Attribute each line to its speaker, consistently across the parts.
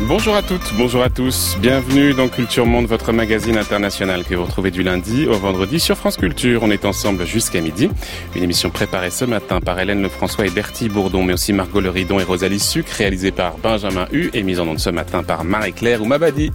Speaker 1: Bonjour à toutes, bonjour à tous. Bienvenue dans Culture Monde, votre magazine international que vous retrouvez du lundi au vendredi sur France Culture. On est ensemble jusqu'à midi. Une émission préparée ce matin par Hélène Lefrançois et Bertie Bourdon, mais aussi Margot Leridon et Rosalie Sucre, réalisée par Benjamin Hu et mise en onde ce matin par Marie-Claire Oumabadi.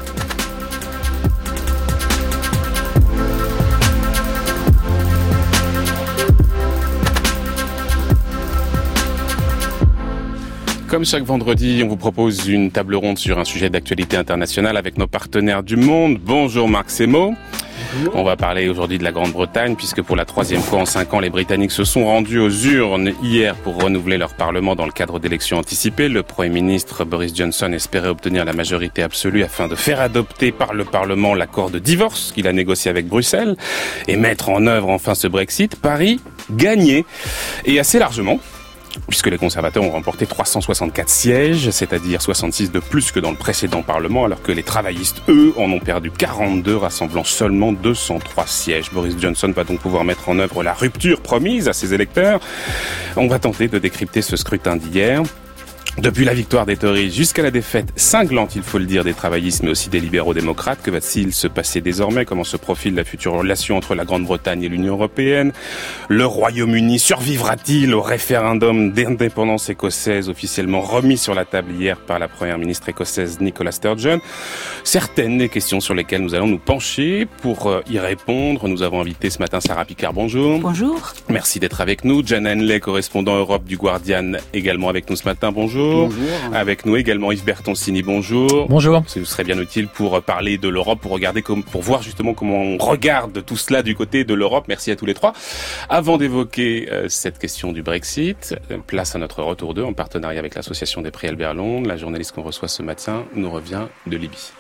Speaker 1: Comme chaque vendredi, on vous propose une table ronde sur un sujet d'actualité internationale avec nos partenaires du monde. Bonjour Marc Semo. Bonjour. On va parler aujourd'hui de la Grande-Bretagne puisque pour la troisième fois en 5 ans, les Britanniques se sont rendus aux urnes hier pour renouveler leur parlement dans le cadre d'élections anticipées. Le Premier ministre Boris Johnson espérait obtenir la majorité absolue afin de faire adopter par le Parlement l'accord de divorce qu'il a négocié avec Bruxelles et mettre en œuvre enfin ce Brexit. Paris gagné et assez largement, puisque les conservateurs ont remporté 364 sièges, c'est-à-dire 66 de plus que dans le précédent Parlement, alors que les travaillistes, eux, en ont perdu 42, rassemblant seulement 203 sièges. Boris Johnson va donc pouvoir mettre en œuvre la rupture promise à ses électeurs. On va tenter de décrypter ce scrutin d'hier. Depuis la victoire des Tories jusqu'à la défaite cinglante, il faut le dire, des travaillistes, mais aussi des libéraux-démocrates, que va-t-il se passer désormais? Comment se profile la future relation entre la Grande-Bretagne et l'Union européenne? Le Royaume-Uni survivra-t-il au référendum d'indépendance écossaise officiellement remis sur la table hier par la première ministre écossaise Nicola Sturgeon? Certaines des questions sur lesquelles nous allons nous pencher. Pour y répondre, nous avons invité ce matin Sarah Picard. Bonjour.
Speaker 2: Bonjour.
Speaker 1: Merci d'être avec nous. Jana Henley, correspondant Europe du Guardian, également avec nous ce matin. Bonjour. Bonjour. Avec nous également Yves Bertoncini, bonjour.
Speaker 3: Bonjour.
Speaker 1: Ce serait bien utile pour parler de l'Europe, pour voir justement comment on regarde tout cela du côté de l'Europe. Merci à tous les trois. Avant d'évoquer cette question du Brexit, place à notre retour d'eux en partenariat avec l'association des prix Albert Londres. La journaliste qu'on reçoit ce matin nous revient de Libye.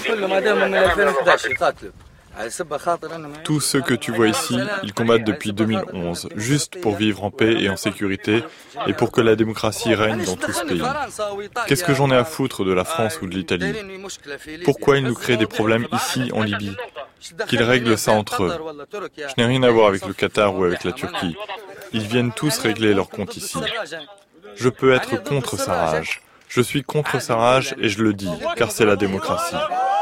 Speaker 3: Tous ceux que tu vois ici, ils combattent depuis 2011, juste pour vivre en paix et en sécurité, et pour que la démocratie règne dans tout ce pays. Qu'est-ce que j'en ai à foutre de la France ou de l'Italie? Pourquoi ils nous créent des problèmes ici, en Libye? Qu'ils règlent ça entre eux. Je n'ai rien à voir avec le Qatar ou avec la Turquie. Ils viennent tous régler leurs comptes ici. Je peux être contre Sarraj. Je suis contre Sarraj et je le dis, car c'est la démocratie.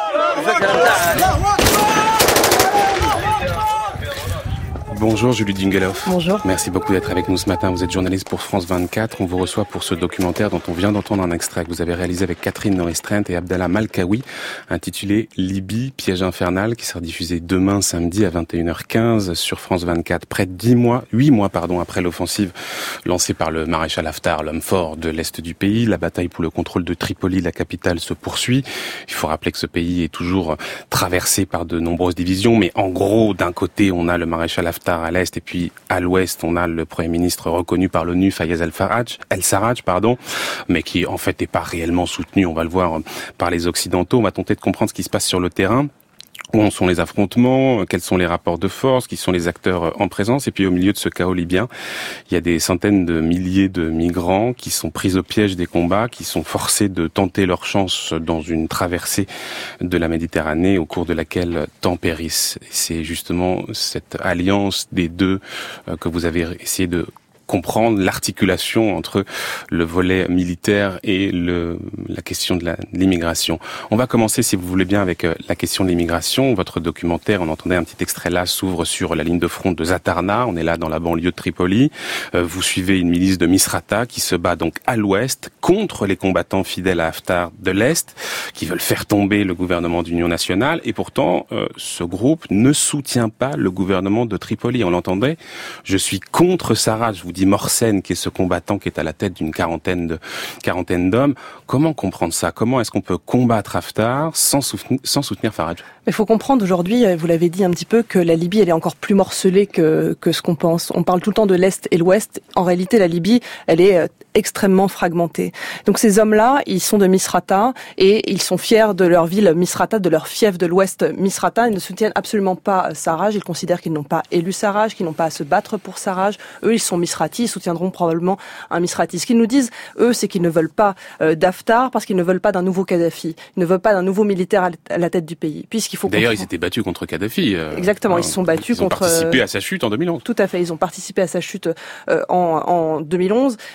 Speaker 1: Bonjour Julie Dingeloff.
Speaker 2: Bonjour.
Speaker 1: Merci beaucoup d'être avec nous ce matin. Vous êtes journaliste pour France 24. On vous reçoit pour ce documentaire dont on vient d'entendre un extrait que vous avez réalisé avec Catherine Norris-Trent et Abdallah Malkawi, intitulé Libye, piège infernal, qui sera diffusé demain samedi à 21h15 sur France 24. Près de 8 mois après l'offensive lancée par le maréchal Haftar, l'homme fort de l'Est du pays. La bataille pour le contrôle de Tripoli, la capitale, se poursuit. Il faut rappeler que ce pays est toujours traversé par de nombreuses divisions, mais en gros, d'un côté, on a le maréchal Haftar à l'est, et puis à l'ouest, on a le Premier ministre reconnu par l'ONU, Fayez El-Sarraj, mais qui en fait n'est pas réellement soutenu, on va le voir, par les Occidentaux. On va tenter de comprendre ce qui se passe sur le terrain. Où en sont les affrontements, quels sont les rapports de force, qui sont les acteurs en présence, et puis au milieu de ce chaos libyen, il y a des centaines de milliers de migrants qui sont pris au piège des combats, qui sont forcés de tenter leur chance dans une traversée de la Méditerranée au cours de laquelle tant périssent. Et c'est justement cette alliance des deux que vous avez essayé de comprendre, l'articulation entre le volet militaire et la question de l'immigration. On va commencer, si vous voulez bien, avec la question de l'immigration. Votre documentaire, on entendait un petit extrait là, s'ouvre sur la ligne de front de Zatarna. On est là dans la banlieue de Tripoli. Vous suivez une milice de Misrata qui se bat donc à l'ouest contre les combattants fidèles à Haftar de l'est, qui veulent faire tomber le gouvernement d'union nationale. Et pourtant, ce groupe ne soutient pas le gouvernement de Tripoli. On l'entendait. Je suis contre Sarraj, je vous dis Morsen, qui est ce combattant qui est à la tête d'une quarantaine d'hommes. Comment comprendre ça? Comment est-ce qu'on peut combattre Haftar sans soutenir Faraj?
Speaker 2: Il faut comprendre aujourd'hui, vous l'avez dit un petit peu, que la Libye, elle est encore plus morcelée que ce qu'on pense. On parle tout le temps de l'Est et l'Ouest. En réalité, la Libye, elle est extrêmement fragmentée. Donc ces hommes-là, ils sont de Misrata et ils sont fiers de leur ville Misrata, de leur fief de l'Ouest Misrata. Ils ne soutiennent absolument pas Sarraj. Ils considèrent qu'ils n'ont pas élu Sarraj, qu'ils n'ont pas à se battre pour Sarraj. Eux, ils sont Misratis, ils soutiendront probablement un Misrati. Ce qu'ils nous disent, eux, c'est qu'ils ne veulent pas d'Haftar parce qu'ils ne veulent pas d'un nouveau Kadhafi. Ils ne veulent pas d'un nouveau militaire à la tête du pays.
Speaker 1: D'ailleurs, ils s'étaient battus contre Kadhafi.
Speaker 2: Exactement, ils se sont battus contre...
Speaker 1: Ils ont participé à sa chute en 2011.
Speaker 2: Tout à fait, ils ont participé à sa chute en 2011. Et ce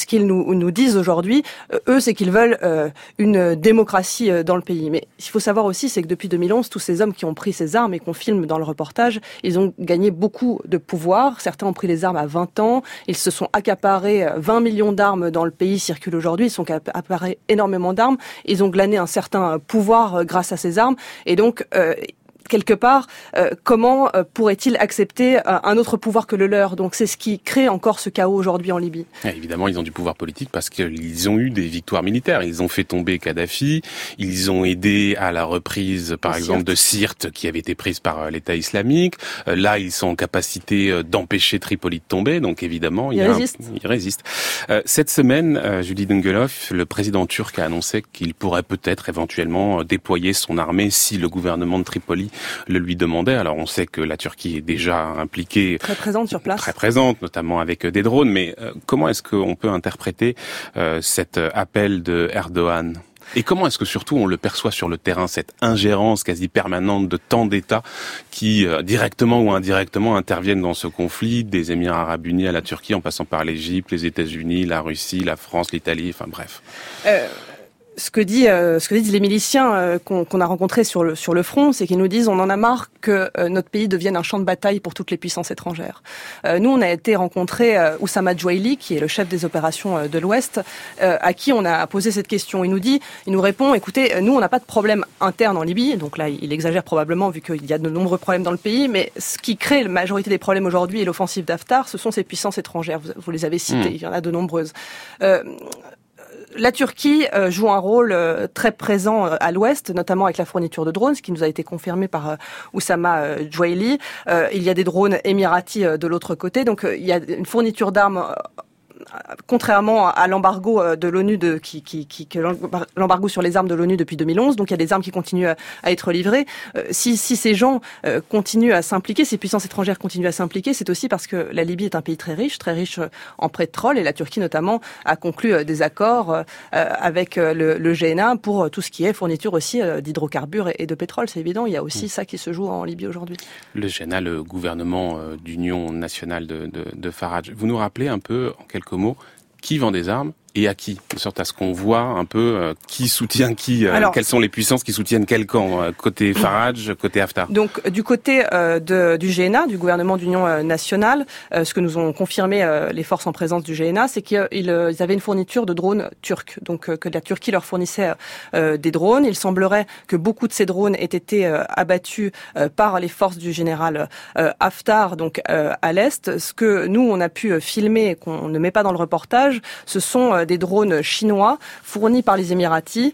Speaker 2: qu'ils nous disent aujourd'hui, eux, c'est qu'ils veulent une démocratie dans le pays. Mais il faut savoir aussi, c'est que depuis 2011, tous ces hommes qui ont pris ces armes et qu'on filme dans le reportage, ils ont gagné beaucoup de pouvoir. Certains ont pris les armes à 20 ans. Ils se sont accaparés 20 millions d'armes dans le pays, circulent aujourd'hui. Ils sont accaparés énormément d'armes. Ils ont glané un certain pouvoir grâce à ces armes. Et donc, quelque part, comment pourraient-ils accepter un autre pouvoir que le leur? Donc c'est ce qui crée encore ce chaos aujourd'hui en Libye.
Speaker 1: Et évidemment, ils ont du pouvoir politique parce qu'ils ont eu des victoires militaires. Ils ont fait tomber Kadhafi, ils ont aidé à la reprise, par exemple, de Sirte, qui avait été prise par l'État islamique. Là, ils sont en capacité d'empêcher Tripoli de tomber, donc évidemment, ils résistent. Cette semaine, Judith Engelhoff, le président turc a annoncé qu'il pourrait peut-être éventuellement déployer son armée si le gouvernement de Tripoli le lui demandait. Alors on sait que la Turquie est déjà impliquée,
Speaker 2: très présente sur place,
Speaker 1: très présente, notamment avec des drones. Mais comment est-ce qu'on peut interpréter cet appel de Erdogan? Et comment est-ce que surtout on le perçoit sur le terrain, cette ingérence quasi permanente de tant d'États qui, directement ou indirectement, interviennent dans ce conflit, des Émirats Arabes Unis à la Turquie, en passant par l'Égypte, les États-Unis, la Russie, la France, l'Italie, enfin bref.
Speaker 2: Ce que disent les miliciens qu'on a rencontrés sur le front, c'est qu'ils nous disent on en a marre que notre pays devienne un champ de bataille pour toutes les puissances étrangères. Nous, on a été rencontrer Oussama Djouaili, qui est le chef des opérations de l'Ouest, à qui on a posé cette question. Il nous répond, écoutez, nous, on n'a pas de problème interne en Libye, donc là, il exagère probablement vu qu'il y a de nombreux problèmes dans le pays, mais ce qui crée la majorité des problèmes aujourd'hui et l'offensive d'Haftar, ce sont ces puissances étrangères. Vous les avez citées, il y en a de nombreuses. La Turquie joue un rôle très présent à l'ouest, notamment avec la fourniture de drones, ce qui nous a été confirmé par Oussama Djouaili. Il y a des drones émiratis de l'autre côté, donc il y a une fourniture d'armes. Contrairement à l'embargo de l'ONU l'embargo sur les armes de l'ONU depuis 2011, donc il y a des armes qui continuent à être livrées. Si ces gens continuent à s'impliquer, ces puissances étrangères continuent à s'impliquer, c'est aussi parce que la Libye est un pays très riche en pétrole, et la Turquie notamment a conclu des accords avec le GNA pour tout ce qui est fourniture aussi d'hydrocarbures et de pétrole. C'est évident, il y a aussi ça qui se joue en Libye aujourd'hui.
Speaker 1: Le GNA, le gouvernement d'union nationale de Farage. Vous nous rappelez un peu, en quelques mots, qui vend des armes et à qui, de sorte à ce qu'on voit un peu qui soutient qui, quelles sont les puissances qui soutiennent quel camp, côté Farage, côté Haftar.
Speaker 2: Donc du côté du GNA, du gouvernement d'union nationale, ce que nous ont confirmé les forces en présence du GNA, c'est qu'ils avaient une fourniture de drones turcs, donc que la Turquie leur fournissait des drones. Il semblerait que beaucoup de ces drones aient été abattus par les forces du général Haftar, donc à l'est. Ce que nous on a pu filmer, qu'on ne met pas dans le reportage, ce sont des drones chinois fournis par les Émiratis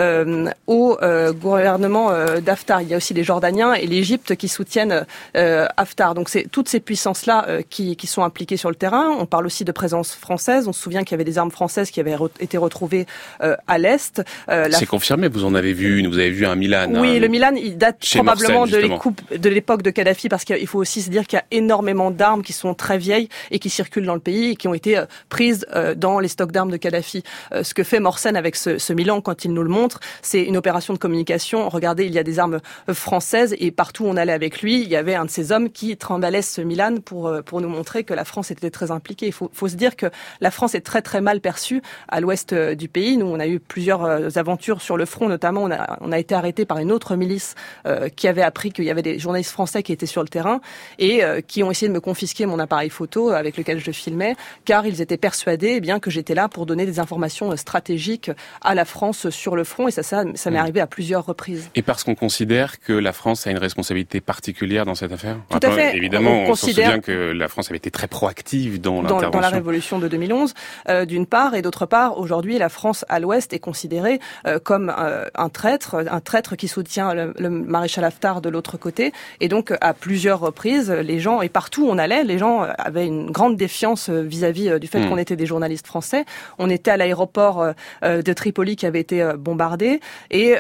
Speaker 2: au gouvernement d'Haftar. Il y a aussi les Jordaniens et l'Égypte qui soutiennent Haftar. Donc c'est toutes ces puissances-là qui sont impliquées sur le terrain. On parle aussi de présence française. On se souvient qu'il y avait des armes françaises qui avaient été retrouvées à l'est.
Speaker 1: C'est confirmé, vous en avez vu une, vous avez vu un Milan.
Speaker 2: Oui, le Milan, il date probablement de l'époque de Kadhafi, parce qu'il faut aussi se dire qu'il y a énormément d'armes qui sont très vieilles et qui circulent dans le pays et qui ont été prises dans les stocks d'armes de Kadhafi. Ce que fait Morsen avec ce Milan, quand il nous le montre, c'est une opération de communication. Regardez, il y a des armes françaises et partout où on allait avec lui, il y avait un de ces hommes qui trimballait ce Milan pour nous montrer que la France était très impliquée. Il faut se dire que la France est très très mal perçue à l'ouest du pays. Nous, on a eu plusieurs aventures sur le front, notamment on a été arrêté par une autre milice qui avait appris qu'il y avait des journalistes français qui étaient sur le terrain et qui ont essayé de me confisquer mon appareil photo avec lequel je filmais, car ils étaient persuadés que j'étais là pour donner des informations stratégiques à la France sur le front, et ça m'est arrivé à plusieurs reprises.
Speaker 1: Et parce qu'on considère que la France a une responsabilité particulière dans cette affaire?
Speaker 2: Tout à fait.
Speaker 1: Évidemment, on se souvient que la France avait été très proactive dans l'intervention.
Speaker 2: Dans la révolution de 2011, d'une part, et d'autre part, aujourd'hui, la France à l'ouest est considérée comme un traître qui soutient le maréchal Haftar de l'autre côté, et donc à plusieurs reprises, les gens, et partout où on allait, les gens avaient une grande défiance vis-à-vis du fait qu'on était des journalistes français. On était à l'aéroport de Tripoli qui avait été bombardé, et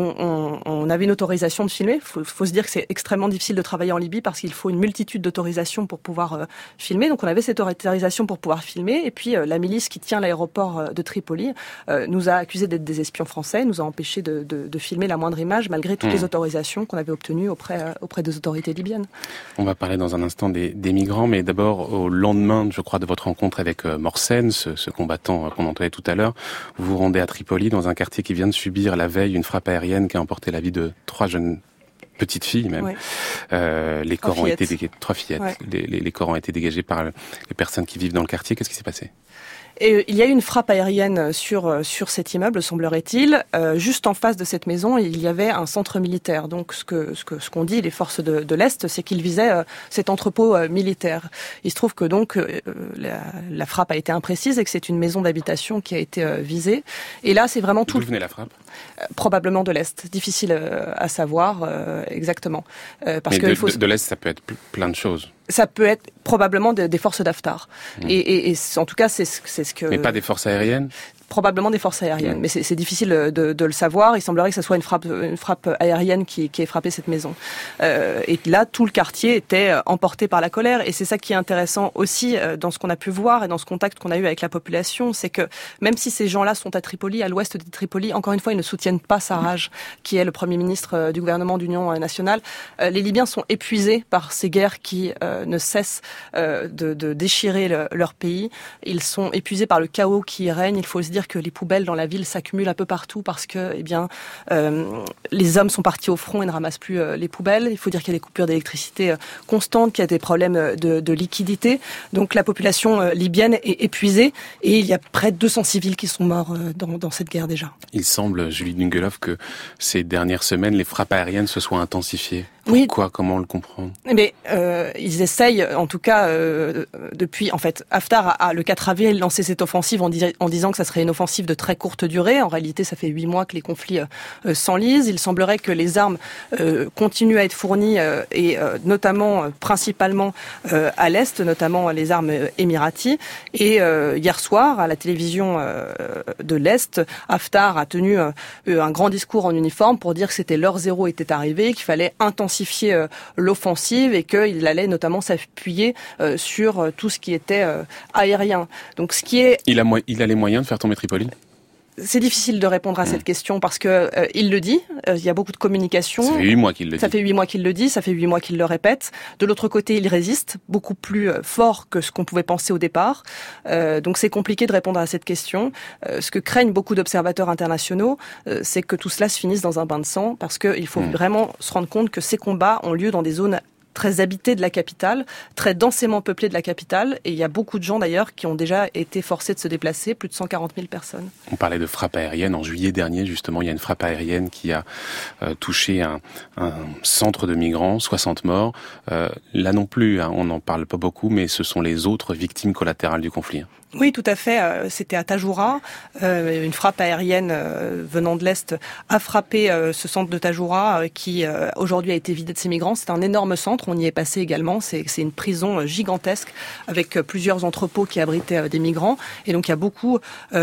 Speaker 2: on avait une autorisation de filmer. Faut se dire que c'est extrêmement difficile de travailler en Libye parce qu'il faut une multitude d'autorisations pour pouvoir filmer. Donc on avait cette autorisation pour pouvoir filmer, et puis la milice qui tient l'aéroport de Tripoli nous a accusés d'être des espions français, nous a empêchés de filmer la moindre image malgré toutes les autorisations qu'on avait obtenues auprès des autorités libyennes.
Speaker 1: On va parler dans un instant des migrants, mais d'abord au lendemain, je crois, de votre rencontre avec Morsen, ce combattant qu'on entendait tout à l'heure. Vous vous rendez à Tripoli, dans un quartier qui vient de subir la veille une frappe aérienne qui a emporté la vie de 3 jeunes petites filles même. Oui. Les corps ont été dégagés, 3 fillettes. Ouais. Les corps ont été dégagés par les personnes qui vivent dans le quartier. Qu'est-ce qui s'est passé ?
Speaker 2: Et il y a eu une frappe aérienne sur cet immeuble, semblerait-il. Juste en face de cette maison, il y avait un centre militaire. Donc, ce qu'ont dit les forces de l'Est, c'est qu'ils visaient cet entrepôt militaire. Il se trouve que donc la frappe a été imprécise et que c'est une maison d'habitation qui a été visée. Et là, c'est vraiment tout.
Speaker 1: D'où venait la frappe ?
Speaker 2: Probablement de l'Est. Difficile à savoir exactement.
Speaker 1: Parce que de l'Est, ça peut être plein de choses.
Speaker 2: Ça peut être probablement des forces d'Haftar. Et en tout cas, c'est ce que...
Speaker 1: Mais pas des forces aériennes ?
Speaker 2: Probablement des forces aériennes, mais c'est difficile de le savoir. Il semblerait que ce soit une frappe aérienne qui ait frappé cette maison. Et là, tout le quartier était emporté par la colère. Et c'est ça qui est intéressant aussi dans ce qu'on a pu voir et dans ce contact qu'on a eu avec la population, c'est que même si ces gens-là sont à Tripoli, à l'ouest de Tripoli, encore une fois, ils ne soutiennent pas Sarraj, qui est le Premier ministre du gouvernement d'union nationale. Les Libyens sont épuisés par ces guerres qui ne cessent de déchirer leur pays. Ils sont épuisés par le chaos qui règne. Il faut se dire que les poubelles dans la ville s'accumulent un peu partout parce que, les hommes sont partis au front et ne ramassent plus les poubelles. Il faut dire qu'il y a des coupures d'électricité constantes, qu'il y a des problèmes de liquidité. Donc la population libyenne est épuisée et il y a près de 200 civils qui sont morts dans cette guerre déjà.
Speaker 1: Il semble, Julie Dungeloff, que ces dernières semaines, les frappes aériennes se soient intensifiées.
Speaker 2: Oui.
Speaker 1: Pourquoi ? Comment le comprendre ?
Speaker 2: Mais ils essayent, en tout cas, depuis... En fait, Haftar a le 4 avril lancé cette offensive en disant que ça serait une offensive de très courte durée. En réalité, ça fait 8 mois que les conflits s'enlisent. Il semblerait que les armes continuent à être fournies, et notamment, principalement à l'Est, notamment les armes émiraties. Et hier soir, à la télévision de l'Est, Haftar a tenu un grand discours en uniforme pour dire que c'était l'heure zéro était arrivée, qu'il fallait intensifier l'offensive et qu'il allait notamment s'appuyer sur tout ce qui était aérien. Donc, ce qui est...
Speaker 1: Il a les moyens de faire tomber Tripoli ?
Speaker 2: C'est difficile de répondre à cette question parce que il le dit, il y a beaucoup de communication.
Speaker 1: Ça fait 8 mois qu'il le dit.
Speaker 2: Ça fait 8 mois qu'il le dit, ça fait 8 mois qu'il le répète. De l'autre côté, il résiste beaucoup plus fort que ce qu'on pouvait penser au départ. Donc c'est compliqué de répondre à cette question. Ce que craignent beaucoup d'observateurs internationaux, c'est que tout cela se finisse dans un bain de sang parce qu'il faut vraiment se rendre compte que ces combats ont lieu dans des zones très habitées de la capitale, très densément peuplées de la capitale, et il y a beaucoup de gens d'ailleurs qui ont déjà été forcés de se déplacer, plus de 140 000 personnes.
Speaker 1: On parlait de frappe aérienne. En juillet dernier, justement, il y a une frappe aérienne qui a touché un centre de migrants, 60 morts. Là non plus, on n'en parle pas beaucoup, mais ce sont les autres victimes collatérales du conflit.
Speaker 2: Oui, tout à fait. C'était à Tajoura. Une frappe aérienne venant de l'Est a frappé ce centre de Tajoura qui aujourd'hui a été vidé de ses migrants. C'est un énorme centre. On y est passé également. C'est une prison gigantesque avec plusieurs entrepôts qui abritaient des migrants. Et donc il y a beaucoup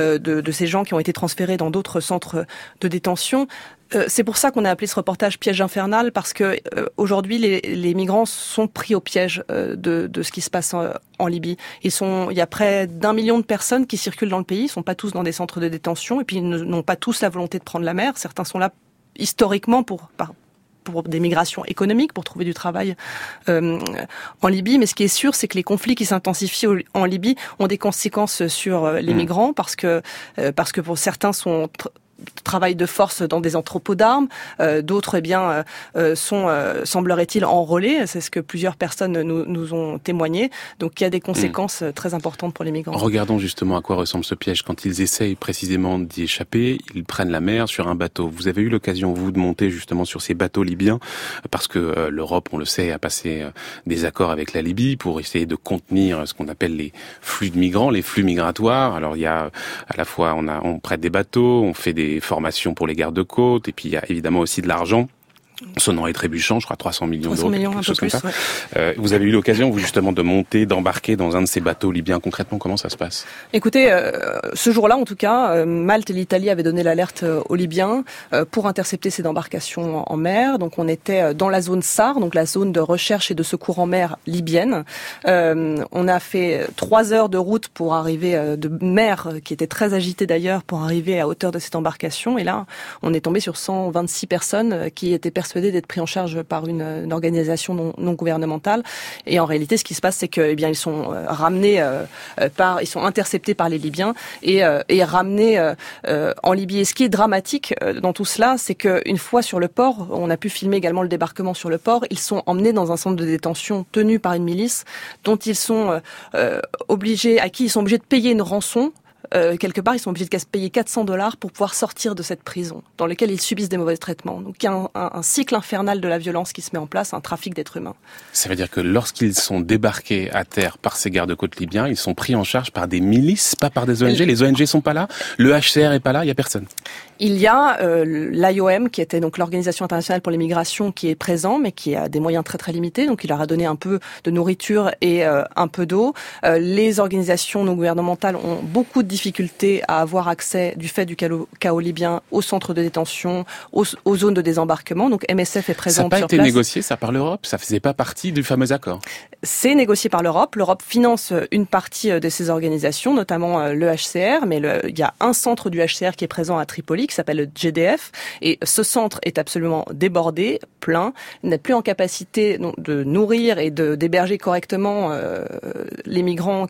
Speaker 2: de ces gens qui ont été transférés dans d'autres centres de détention. C'est pour ça qu'on a appelé ce reportage piège infernal, parce que aujourd'hui les migrants sont pris au piège de ce qui se passe en Libye. Il y a près d'1 million de personnes qui circulent dans le pays, ils sont pas tous dans des centres de détention et puis ils n'ont pas tous la volonté de prendre la mer. Certains sont là historiquement pour des migrations économiques, pour trouver du travail en Libye. Mais ce qui est sûr, c'est que les conflits qui s'intensifient en Libye ont des conséquences sur les migrants parce que pour certains sont travail de force dans des entrepôts d'armes, d'autres sont semblerait-il enrôlés, c'est ce que plusieurs personnes nous ont témoigné. Donc il y a des conséquences très importantes pour les migrants.
Speaker 1: Regardons justement à quoi ressemble ce piège. Quand ils essayent précisément d'y échapper, ils prennent la mer sur un bateau. Vous avez eu l'occasion, vous, de monter justement sur ces bateaux libyens, parce que l'Europe, on le sait, a passé des accords avec la Libye pour essayer de contenir ce qu'on appelle les flux de migrants, les flux migratoires. Alors il y a à la fois, on prête des bateaux, on fait des formations pour les gardes-côtes, et puis il y a évidemment aussi de l'argent. Sonnant et trébuchant, je crois 300 millions d'euros, quelque chose comme ça. Ouais. Vous avez eu l'occasion, vous, justement, de monter, d'embarquer dans un de ces bateaux libyens. Concrètement, comment ça se passe ?
Speaker 2: Écoutez, ce jour-là, en tout cas, Malte et l'Italie avaient donné l'alerte aux Libyens pour intercepter ces embarcations en mer. Donc, on était dans la zone SAR, donc la zone de recherche et de secours en mer libyenne. On a fait 3 heures de route pour arriver de mer, qui était très agitée d'ailleurs, pour arriver à hauteur de cette embarcation. Et là, on est tombé sur 126 personnes qui étaient persuadées persuadés d'être pris en charge par une organisation non gouvernementale. Et en réalité, ce qui se passe, c'est que, ils sont ramenés ils sont interceptés par les Libyens et ramenés en Libye. Et ce qui est dramatique dans tout cela, c'est qu'une fois sur le port, on a pu filmer également le débarquement sur le port, ils sont emmenés dans un centre de détention tenu par une milice dont ils sont à qui ils sont obligés de payer une rançon. Quelque part, ils sont obligés de payer $400 pour pouvoir sortir de cette prison, dans laquelle ils subissent des mauvais traitements. Donc il y a un cycle infernal de la violence qui se met en place, un trafic d'êtres humains.
Speaker 1: Ça veut dire que lorsqu'ils sont débarqués à terre par ces gardes-côtes libyens, ils sont pris en charge par des milices, pas par des ONG. Les ONG sont pas là, le HCR est pas là, il y a personne.
Speaker 2: Il y a l'IOM, qui était donc l'Organisation internationale pour les migrations, qui est présent, mais qui a des moyens très très limités. Donc il leur a donné un peu de nourriture et un peu d'eau. Les organisations non gouvernementales ont beaucoup de difficultés à avoir accès, du fait du chaos libyen, aux centres de détention, aux zones de désembarquement. Donc MSF est présente sur place. Ça n'a pas été
Speaker 1: négocié, ça, par l'Europe? Ça faisait pas partie du fameux accord?
Speaker 2: C'est négocié par l'Europe. L'Europe finance une partie de ces organisations, notamment le HCR, mais il y a un centre du HCR qui est présent à Tripoli, qui s'appelle le GDF, et ce centre est absolument débordé, plein, n'est plus en capacité de nourrir et d'héberger correctement les migrants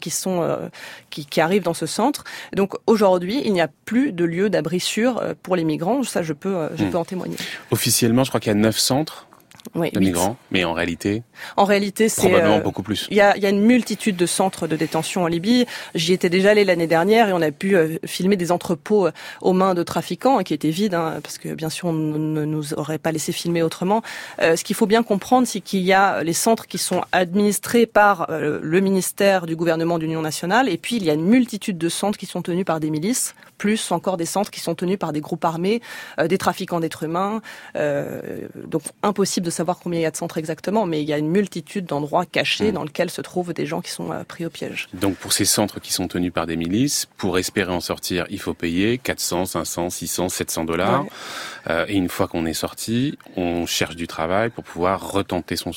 Speaker 2: qui arrivent dans ce centre. Donc aujourd'hui, il n'y a plus de lieu d'abri sûr pour les migrants. Ça, je peux en témoigner.
Speaker 1: Officiellement, je crois qu'il y a 9 centres.
Speaker 2: Oui,
Speaker 1: de migrants, mais en réalité, c'est probablement beaucoup plus.
Speaker 2: Il y a une multitude de centres de détention en Libye. J'y étais déjà allé l'année dernière et on a pu filmer des entrepôts aux mains de trafiquants qui étaient vides, parce que bien sûr on ne nous aurait pas laissé filmer autrement. Ce qu'il faut bien comprendre, c'est qu'il y a les centres qui sont administrés par le ministère du gouvernement d'Union nationale, et puis il y a une multitude de centres qui sont tenus par des milices, plus encore des centres qui sont tenus par des groupes armés, des trafiquants d'êtres humains. Donc impossible de savoir combien il y a de centres exactement, mais il y a une multitude d'endroits cachés dans lesquels se trouvent des gens qui sont pris au piège.
Speaker 1: Donc pour ces centres qui sont tenus par des milices, pour espérer en sortir, il faut payer 400, 500, 600, $700. Ouais. Et une fois qu'on est sorti, on cherche du travail pour pouvoir retenter son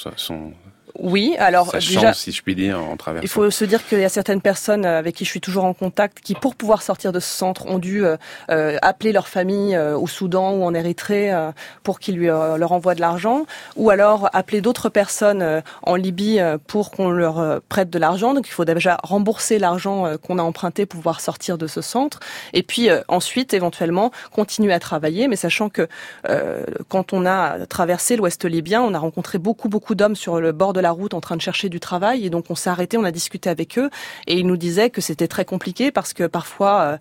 Speaker 2: Oui, alors
Speaker 1: sa
Speaker 2: déjà,
Speaker 1: chance, si je puis dire, en traversant.
Speaker 2: Il faut se dire qu'il y a certaines personnes avec qui je suis toujours en contact qui, pour pouvoir sortir de ce centre, ont dû appeler leur famille au Soudan ou en Érythrée pour qu'ils leur envoient de l'argent, ou alors appeler d'autres personnes en Libye pour qu'on leur prête de l'argent. Donc il faut déjà rembourser l'argent qu'on a emprunté pour pouvoir sortir de ce centre, et puis ensuite éventuellement continuer à travailler, mais sachant que quand on a traversé l'Ouest libyen, on a rencontré beaucoup d'hommes sur le bord de la route en train de chercher du travail, et donc on s'est arrêté, on a discuté avec eux, et ils nous disaient que c'était très compliqué parce que parfois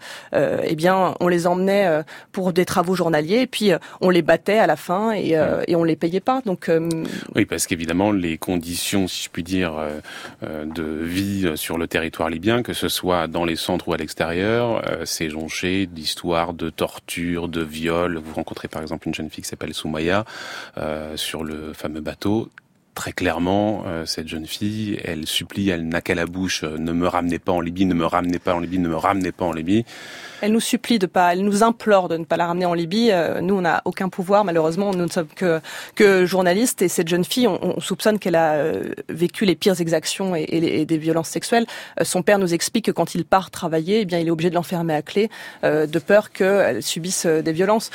Speaker 2: on les emmenait pour des travaux journaliers, et puis on les battait à la fin et on les payait pas. Donc
Speaker 1: oui, parce qu'évidemment les conditions, si je puis dire, de vie sur le territoire libyen, que ce soit dans les centres ou à l'extérieur, c'est jonché d'histoires de torture, de viols. Vous rencontrez par exemple une jeune fille qui s'appelle Soumaya sur le fameux bateau. Très clairement, cette jeune fille, elle supplie, elle n'a qu'à la bouche, ne me ramenez pas en Libye, ne me ramenez pas en Libye, ne me ramenez pas en Libye.
Speaker 2: Elle nous supplie elle nous implore de ne pas la ramener en Libye. Nous, on n'a aucun pouvoir, malheureusement, nous ne sommes que journalistes, et cette jeune fille, on soupçonne qu'elle a vécu les pires exactions et des violences sexuelles. Son père nous explique que quand il part travailler, il est obligé de l'enfermer à clé, de peur qu'elle subisse des violences.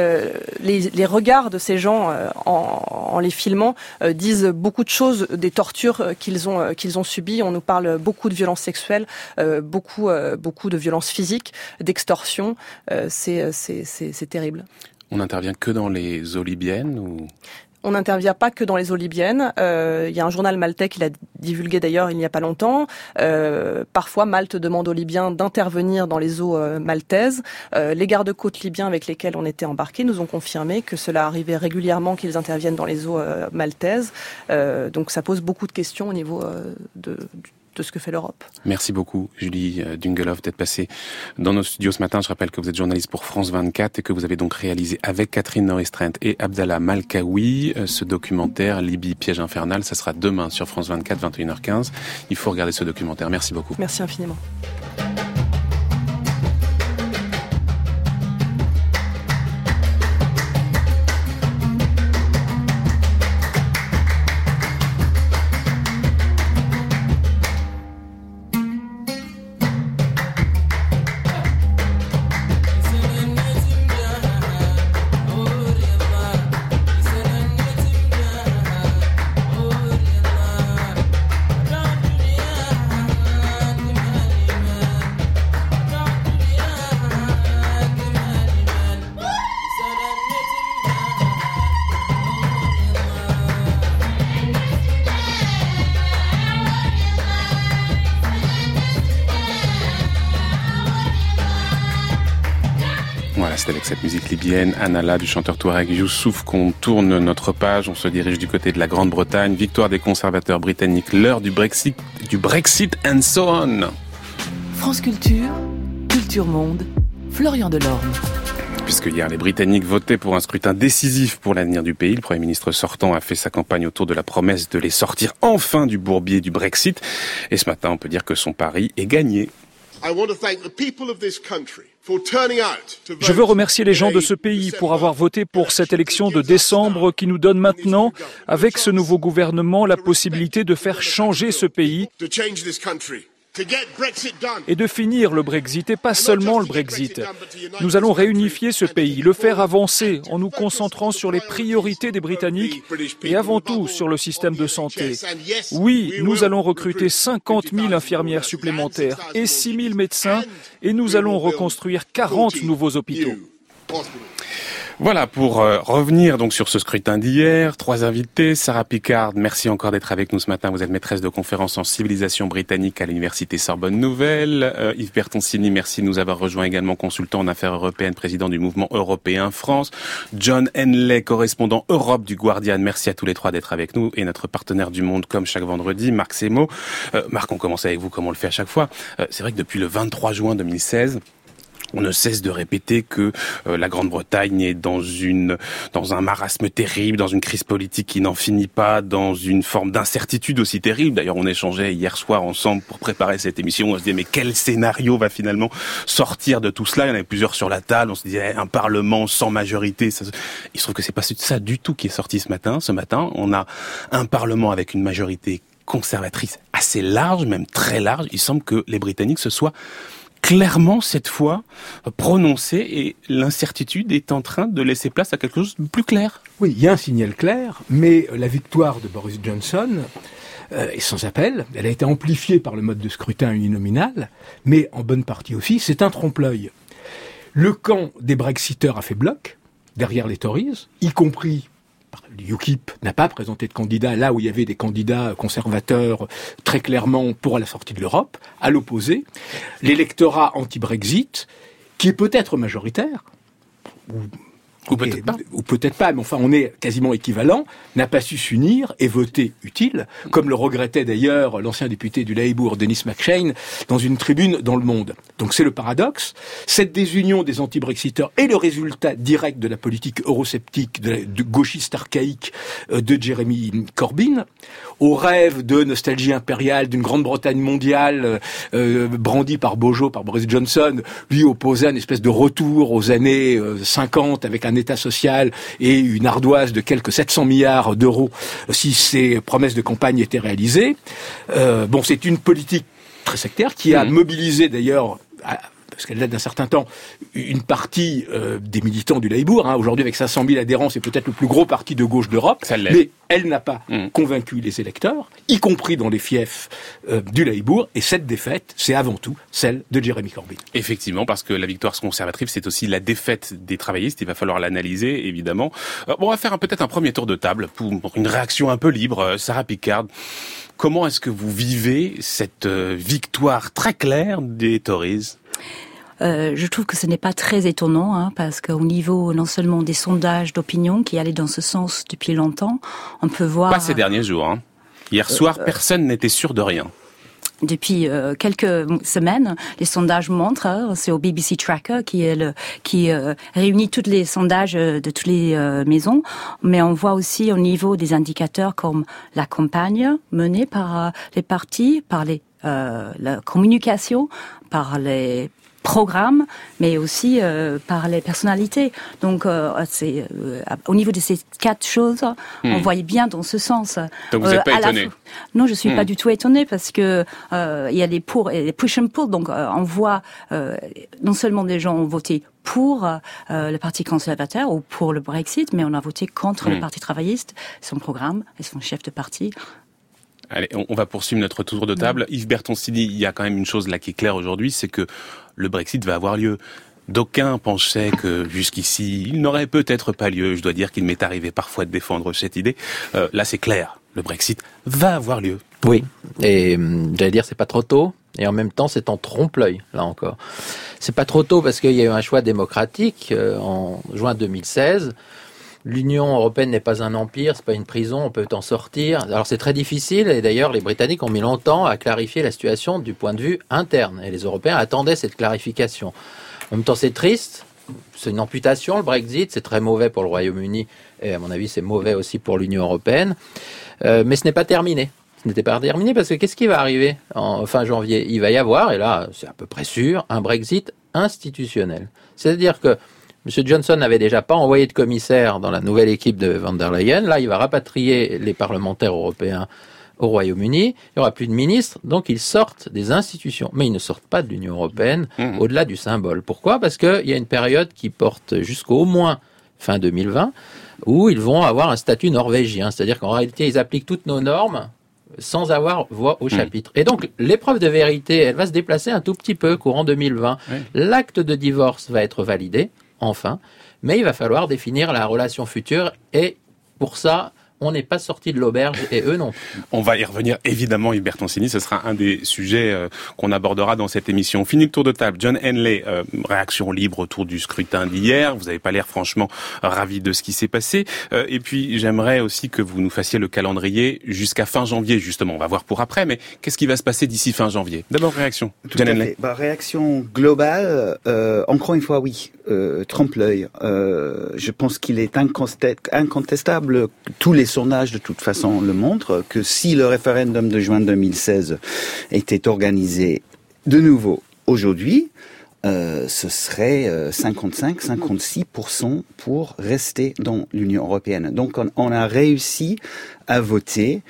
Speaker 2: Les regards de ces gens en les filmant disent beaucoup de choses, des tortures qu'ils ont subies. On nous parle beaucoup de violences sexuelles, beaucoup de violences physiques, d'extorsion. C'est terrible.
Speaker 1: On n'intervient que dans les eaux libyennes ou...
Speaker 2: On n'intervient pas que dans les eaux libyennes. Il y a un journal maltais qui l'a divulgué d'ailleurs il n'y a pas longtemps. Parfois, Malte demande aux Libyens d'intervenir dans les eaux maltaises. Les gardes-côtes libyens avec lesquels on était embarqués nous ont confirmé que cela arrivait régulièrement qu'ils interviennent dans les eaux maltaises. Donc ça pose beaucoup de questions au niveau de ce que fait l'Europe.
Speaker 1: Merci beaucoup, Julie Dungeloff, d'être passée dans nos studios ce matin. Je rappelle que vous êtes journaliste pour France 24 et que vous avez donc réalisé avec Catherine Norris-Trent et Abdallah Malkaoui ce documentaire Libye, piège infernal. Ça sera demain sur France 24, 21h15. Il faut regarder ce documentaire. Merci beaucoup.
Speaker 2: Merci infiniment.
Speaker 1: c'est avec cette musique libyenne, Anala, du chanteur touareg Youssouf, qu'on tourne notre page. On se dirige du côté de la Grande-Bretagne. Victoire des conservateurs britanniques, l'heure du Brexit and so on.
Speaker 4: France Culture, Culture Monde, Florian Delorme.
Speaker 1: Puisque hier, les Britanniques votaient pour un scrutin décisif pour l'avenir du pays. Le Premier ministre sortant a fait sa campagne autour de la promesse de les sortir enfin du bourbier du Brexit. Et ce matin, on peut dire que son pari est gagné.
Speaker 5: Je veux remercier les gens de ce pays pour avoir voté pour cette élection de décembre qui nous donne maintenant, avec ce nouveau gouvernement, la possibilité de faire changer ce pays et de finir le Brexit, et pas seulement le Brexit. Nous allons réunifier ce pays, le faire avancer en nous concentrant sur les priorités des Britanniques et avant tout sur le système de santé. Oui, nous allons recruter 50 000 infirmières supplémentaires et 6 000 médecins et nous allons reconstruire 40 nouveaux hôpitaux.
Speaker 1: Voilà, pour revenir donc sur ce scrutin d'hier, 3 invités. Sarah Picard, merci encore d'être avec nous ce matin. Vous êtes maîtresse de conférence en civilisation britannique à l'université Sorbonne Nouvelle. Yves Bertoncini, merci de nous avoir rejoint également, consultant en affaires européennes, président du mouvement européen France. John Henley, correspondant Europe du Guardian, merci à tous les trois d'être avec nous. Et notre partenaire du Monde, comme chaque vendredi, Marc Semo. Marc, on commence avec vous comme on le fait à chaque fois. C'est vrai que depuis le 23 juin 2016, on ne cesse de répéter que la Grande-Bretagne est dans un marasme terrible, dans une crise politique qui n'en finit pas, dans une forme d'incertitude aussi terrible. D'ailleurs, on échangeait hier soir ensemble pour préparer cette émission. On se disait, mais quel scénario va finalement sortir de tout cela? Il y en avait plusieurs sur la table. On se disait, un parlement sans majorité. Il se trouve que c'est pas ça du tout qui est sorti ce matin. Ce matin, on a un parlement avec une majorité conservatrice assez large, même très large. Il semble que les Britanniques se soient clairement cette fois prononcé et l'incertitude est en train de laisser place à quelque chose de plus clair.
Speaker 6: Oui, il y a un signal clair, mais la victoire de Boris Johnson est sans appel. Elle a été amplifiée par le mode de scrutin uninominal, mais en bonne partie aussi, c'est un trompe-l'œil. Le camp des Brexiteurs a fait bloc derrière les Tories, y compris UKIP n'a pas présenté de candidat là où il y avait des candidats conservateurs très clairement pour la sortie de l'Europe. À l'opposé, l'électorat anti-Brexit, qui est peut-être majoritaire, ou peut-être pas, mais enfin on est quasiment équivalent, n'a pas su s'unir et voter utile, comme le regrettait d'ailleurs l'ancien député du Labour, Denis McShane, dans une tribune dans Le Monde. Donc c'est le paradoxe. Cette désunion des anti-Brexiteurs est le résultat direct de la politique eurosceptique, de gauchiste archaïque de Jeremy Corbyn, au rêve de nostalgie impériale d'une Grande-Bretagne mondiale brandie par Boris Johnson, lui opposait une espèce de retour aux années 50 avec un État social et une ardoise de quelques 700 milliards d'euros si ces promesses de campagne étaient réalisées. C'est une politique très sectaire qui a mobilisé d'ailleurs, parce qu'elle date d'un certain temps, une partie des militants du Labour. Aujourd'hui, avec 500 000 adhérents, c'est peut-être le plus gros parti de gauche d'Europe. Mais elle n'a pas convaincu les électeurs, y compris dans les fiefs du Labour. Et cette défaite, c'est avant tout celle de Jeremy Corbyn.
Speaker 1: Effectivement, parce que la victoire conservatrice, c'est aussi la défaite des travaillistes. Il va falloir l'analyser, évidemment. On va faire peut-être un premier tour de table pour une réaction un peu libre. Sarah Picard, comment est-ce que vous vivez cette victoire très claire des Tories ?
Speaker 7: Je trouve que ce n'est pas très étonnant, parce qu'au niveau non seulement des sondages d'opinion qui allaient dans ce sens depuis longtemps, on peut voir...
Speaker 1: Pas ces derniers jours. Hier soir, personne n'était sûr de rien.
Speaker 7: Depuis quelques semaines, les sondages montrent, c'est au BBC Tracker qui réunit tous les sondages de toutes les maisons, mais on voit aussi au niveau des indicateurs comme la campagne menée par les partis, par la communication, par les programmes, mais aussi par les personnalités. Donc, c'est au niveau de ces 4 choses, on voyait bien dans ce sens.
Speaker 1: Donc, vous n'êtes pas étonné?
Speaker 7: Non, je suis pas du tout étonnée parce que il y a les pour et les push and pull. Donc, on voit non seulement des gens ont voté pour le Parti conservateur ou pour le Brexit, mais on a voté contre le Parti travailliste, son programme et son chef de parti.
Speaker 1: Allez, on va poursuivre notre tour de table. Yves Bertoncini, il y a quand même une chose là qui est claire aujourd'hui, c'est que le Brexit va avoir lieu. D'aucuns pensaient que jusqu'ici, il n'aurait peut-être pas lieu. Je dois dire qu'il m'est arrivé parfois de défendre cette idée. Là, c'est clair. Le Brexit va avoir lieu.
Speaker 8: Oui. Et j'allais dire, c'est pas trop tôt. Et en même temps, c'est en trompe-l'œil, là encore. C'est pas trop tôt parce qu'il y a eu un choix démocratique en juin 2016. L'Union européenne n'est pas un empire, c'est pas une prison, on peut en sortir. Alors c'est très difficile et d'ailleurs les Britanniques ont mis longtemps à clarifier la situation du point de vue interne et les Européens attendaient cette clarification. En même temps c'est triste, c'est une amputation le Brexit, c'est très mauvais pour le Royaume-Uni et à mon avis c'est mauvais aussi pour l'Union européenne, mais ce n'est pas terminé. Ce n'était pas terminé parce que qu'est-ce qui va arriver en fin janvier ? Il va y avoir, et là c'est à peu près sûr, un Brexit institutionnel. C'est-à-dire que M. Johnson n'avait déjà pas envoyé de commissaire dans la nouvelle équipe de von der Leyen. Là, il va rapatrier les parlementaires européens au Royaume-Uni. Il n'y aura plus de ministres, donc ils sortent des institutions. Mais ils ne sortent pas de l'Union européenne, au-delà du symbole. Pourquoi ? Parce qu'il y a une période qui porte jusqu'au moins fin 2020, où ils vont avoir un statut norvégien. C'est-à-dire qu'en réalité, ils appliquent toutes nos normes sans avoir voix au chapitre. Et donc, l'épreuve de vérité, elle va se déplacer un tout petit peu courant 2020. L'acte de divorce va être validé. Enfin, mais il va falloir définir la relation future et pour ça, on n'est pas sorti de l'auberge et eux non plus.
Speaker 1: On va y revenir évidemment, Yves Bertoncini, ce sera un des sujets qu'on abordera dans cette émission. On finit le tour de table. John Henley, réaction libre autour du scrutin d'hier. Vous n'avez pas l'air franchement ravi de ce qui s'est passé. Et puis j'aimerais aussi que vous nous fassiez le calendrier jusqu'à fin janvier justement. On va voir pour après, mais qu'est-ce qui va se passer d'ici fin janvier ? D'abord réaction. John Henley.
Speaker 9: Réaction globale, encore une fois oui, trompe-l'œil. Je pense qu'il est incontestable, tous les sondages de toute façon le montrent, que si le référendum de juin 2016 était organisé de nouveau aujourd'hui, ce serait 55-56% pour rester dans l'Union européenne. Donc on a réussi à voter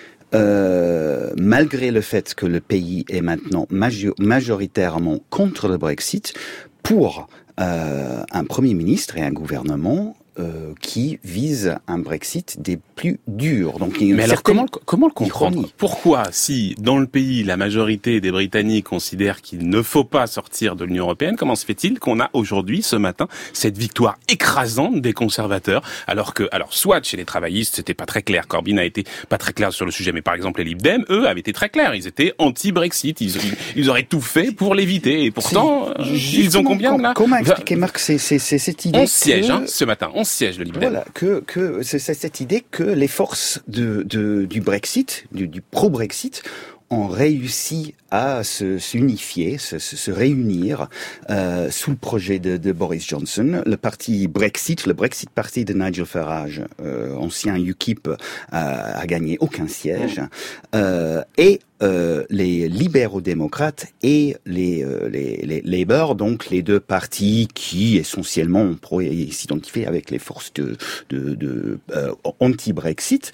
Speaker 9: malgré le fait que le pays est maintenant majoritairement contre le Brexit, pour un Premier ministre et un gouvernement qui vise un Brexit des plus durs. Donc,
Speaker 1: mais alors comment le comprendre ? Pourquoi, si dans le pays la majorité des Britanniques considèrent qu'il ne faut pas sortir de l'Union européenne, comment se fait-il qu'on a aujourd'hui, ce matin, cette victoire écrasante des conservateurs, alors soit chez les travaillistes c'était pas très clair, Corbyn a été pas très clair sur le sujet, mais par exemple les Lib Dem, eux, avaient été très clairs, ils étaient anti-Brexit, ils auraient tout fait pour l'éviter, et pourtant ils ont combien là ?
Speaker 9: Comment expliquer, Marc, c'est cette idée
Speaker 1: 11 sièges ce matin, 11 sièges le Lib Dem.
Speaker 9: Voilà, que c'est cette idée que les forces du Brexit, du pro-Brexit, ont réussi à s'unifier, se réunir sous le projet de Boris Johnson. Le parti Brexit, le Brexit Party de Nigel Farage, ancien UKIP, a gagné aucun siège. Et les libéraux-démocrates et les Labour, donc les deux partis qui essentiellement s'identifier avec les forces de anti-Brexit,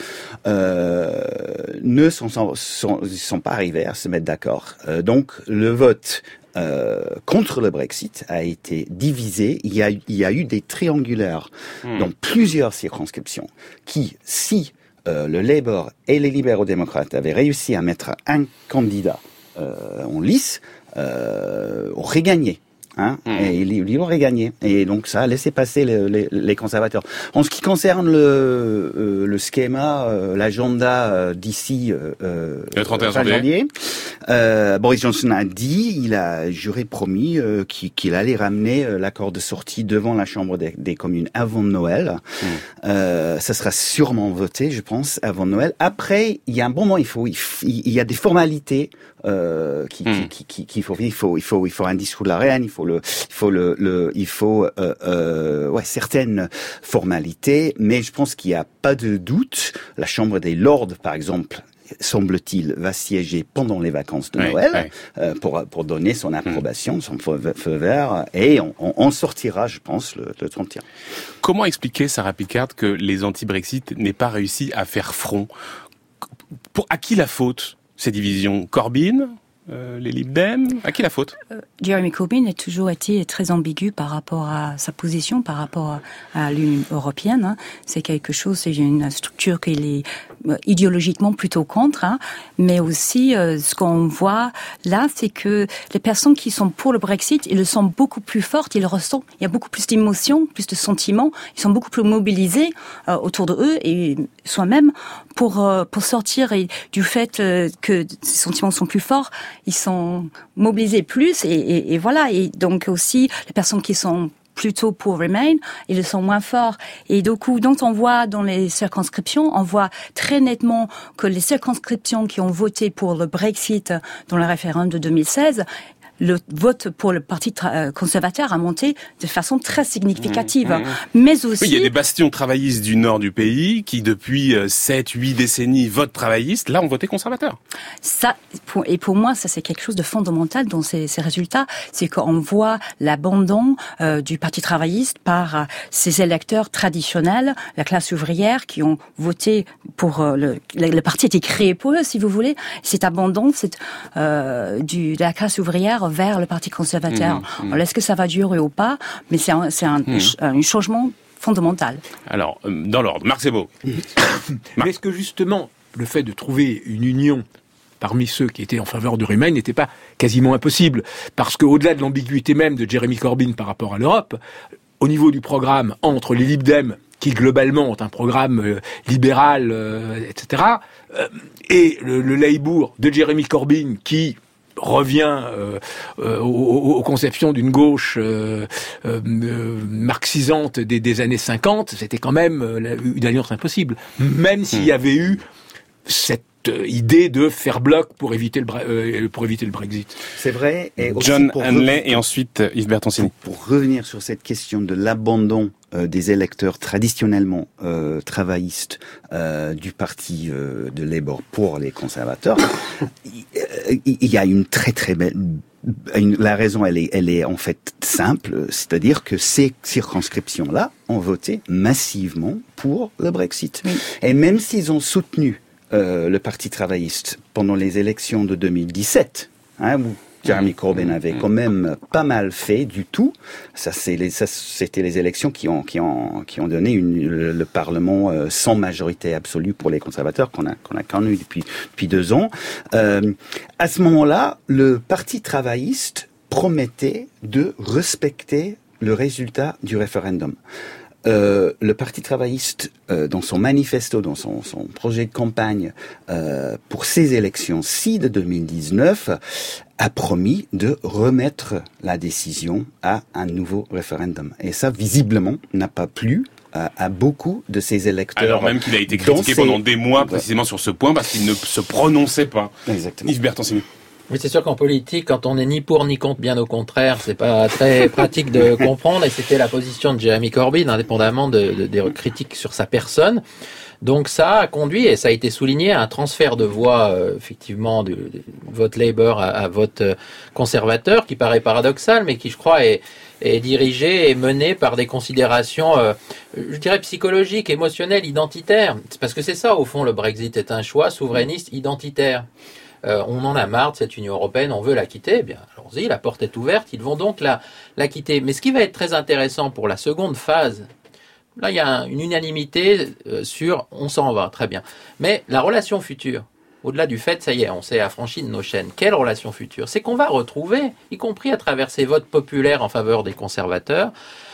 Speaker 9: ne sont pas arrivés à se mettre d'accord. Donc le vote contre le Brexit a été divisé. Il y a eu des triangulaires dans plusieurs circonscriptions qui, si le Labour et les libéraux-démocrates avaient réussi à mettre un candidat en lice, auraient gagné. Et il aurait gagné. Et donc ça a laissé passer les conservateurs. En ce qui concerne le schéma, l'agenda d'ici
Speaker 1: le 31
Speaker 9: janvier, Boris Johnson a dit, il a juré promis qu'il allait ramener l'accord de sortie devant la Chambre des communes avant Noël. Ça sera sûrement voté, je pense, avant Noël. Après, il y a un bon moment, il y a des formalités qu'il faut un discours de la reine, il faut certaines formalités, mais je pense qu'il n'y a pas de doute. La Chambre des Lords, par exemple, semble-t-il, va siéger pendant les vacances de Noël pour donner son approbation, son feu vert, et on sortira, je pense, le 31.
Speaker 1: Comment expliquer, Sarah Picard, que les anti-Brexit n'aient pas réussi à faire front ? À qui la faute, ces divisions ? Corbyn ? Les Lib Dem, à qui la faute ?
Speaker 7: Jeremy Corbyn a toujours été très ambigu par rapport à sa position, par rapport à l'Union européenne. C'est quelque chose, c'est une structure qu'il est idéologiquement plutôt contre. Mais aussi, ce qu'on voit là, c'est que les personnes qui sont pour le Brexit, ils le sont beaucoup plus fortes, ils le ressentent. Il y a beaucoup plus d'émotions, plus de sentiments. Ils sont beaucoup plus mobilisés autour de eux et soi-même pour sortir du fait que ces sentiments sont plus forts. ils sont mobilisés plus et voilà. Et donc aussi, les personnes qui sont plutôt pour Remain, ils sont moins forts. Et du coup, donc on voit dans les circonscriptions, on voit très nettement que les circonscriptions qui ont voté pour le Brexit dans le référendum de 2016, le vote pour le Parti conservateur a monté de façon très significative. Mais aussi...
Speaker 1: Oui, il y a des bastions travaillistes du nord du pays qui, depuis 7-8 décennies, votent travaillistes. Là, ont voté conservateur.
Speaker 7: Ça, pour moi, ça c'est quelque chose de fondamental dans ces résultats. C'est qu'on voit l'abandon du Parti travailliste par ces électeurs traditionnels, la classe ouvrière, qui ont voté pour... le parti a été créé pour eux, si vous voulez. Cet abandon de la classe ouvrière vers le Parti conservateur. Alors, est-ce que ça va durer ou pas? Mais c'est un changement fondamental.
Speaker 1: Alors, dans l'ordre, Marc Sebo.
Speaker 6: Mais est-ce que justement, le fait de trouver une union parmi ceux qui étaient en faveur de Remain n'était pas quasiment impossible? Parce qu'au-delà de l'ambiguïté même de Jeremy Corbyn par rapport à l'Europe, au niveau du programme entre les Lib Dem, qui globalement ont un programme libéral, etc., et le Labour de Jeremy Corbyn qui revient aux conceptions d'une gauche marxisante des années 50, c'était quand même une alliance impossible. Même s'il y avait eu cette idée de faire bloc pour éviter le Brexit.
Speaker 9: C'est vrai. Et
Speaker 1: John Hanley et ensuite Yves Bertoncini.
Speaker 9: Pour revenir sur cette question de l'abandon des électeurs traditionnellement travaillistes du parti de Labour pour les conservateurs, il y a une très très belle... La raison, elle est en fait simple, c'est-à-dire que ces circonscriptions-là ont voté massivement pour le Brexit. Oui. Et même s'ils ont soutenu le Parti travailliste pendant les élections de 2017, où Jeremy Corbyn avait quand même pas mal fait du tout. C'était les élections qui ont donné le Parlement sans majorité absolue pour les conservateurs qu'on a connu depuis 2 ans. À ce moment-là, le Parti travailliste promettait de respecter le résultat du référendum. Le Parti travailliste, dans son manifesto, dans son projet de campagne pour ces élections-ci de 2019, a promis de remettre la décision à un nouveau référendum. Et ça, visiblement, n'a pas plu à beaucoup de ces électeurs.
Speaker 1: Alors même qu'il a été critiqué pendant des mois précisément sur ce point parce qu'il ne se prononçait pas.
Speaker 9: Exactement.
Speaker 1: Yves Bertoncini.
Speaker 8: Oui, c'est sûr qu'en politique, quand on n'est ni pour ni contre, bien au contraire, c'est pas très pratique de comprendre. Et c'était la position de Jeremy Corbyn, indépendamment des critiques sur sa personne. Donc ça a conduit, et ça a été souligné, à un transfert de voix, effectivement, de vote Labour à vote conservateur, qui paraît paradoxal, mais qui, je crois, est dirigé et mené par des considérations, je dirais, psychologiques, émotionnelles, identitaires. C'est parce que c'est ça, au fond, le Brexit est un choix souverainiste identitaire. On en a marre de cette Union européenne, on veut la quitter, eh bien allons-y, la porte est ouverte, ils vont donc la quitter. Mais ce qui va être très intéressant pour la seconde phase, là il y a une unanimité sur on s'en va, très bien. Mais la relation future, au-delà du fait, ça y est, on s'est affranchi de nos chaînes, quelle relation future? C'est qu'on va retrouver, y compris à travers ces votes populaires en faveur des conservateurs,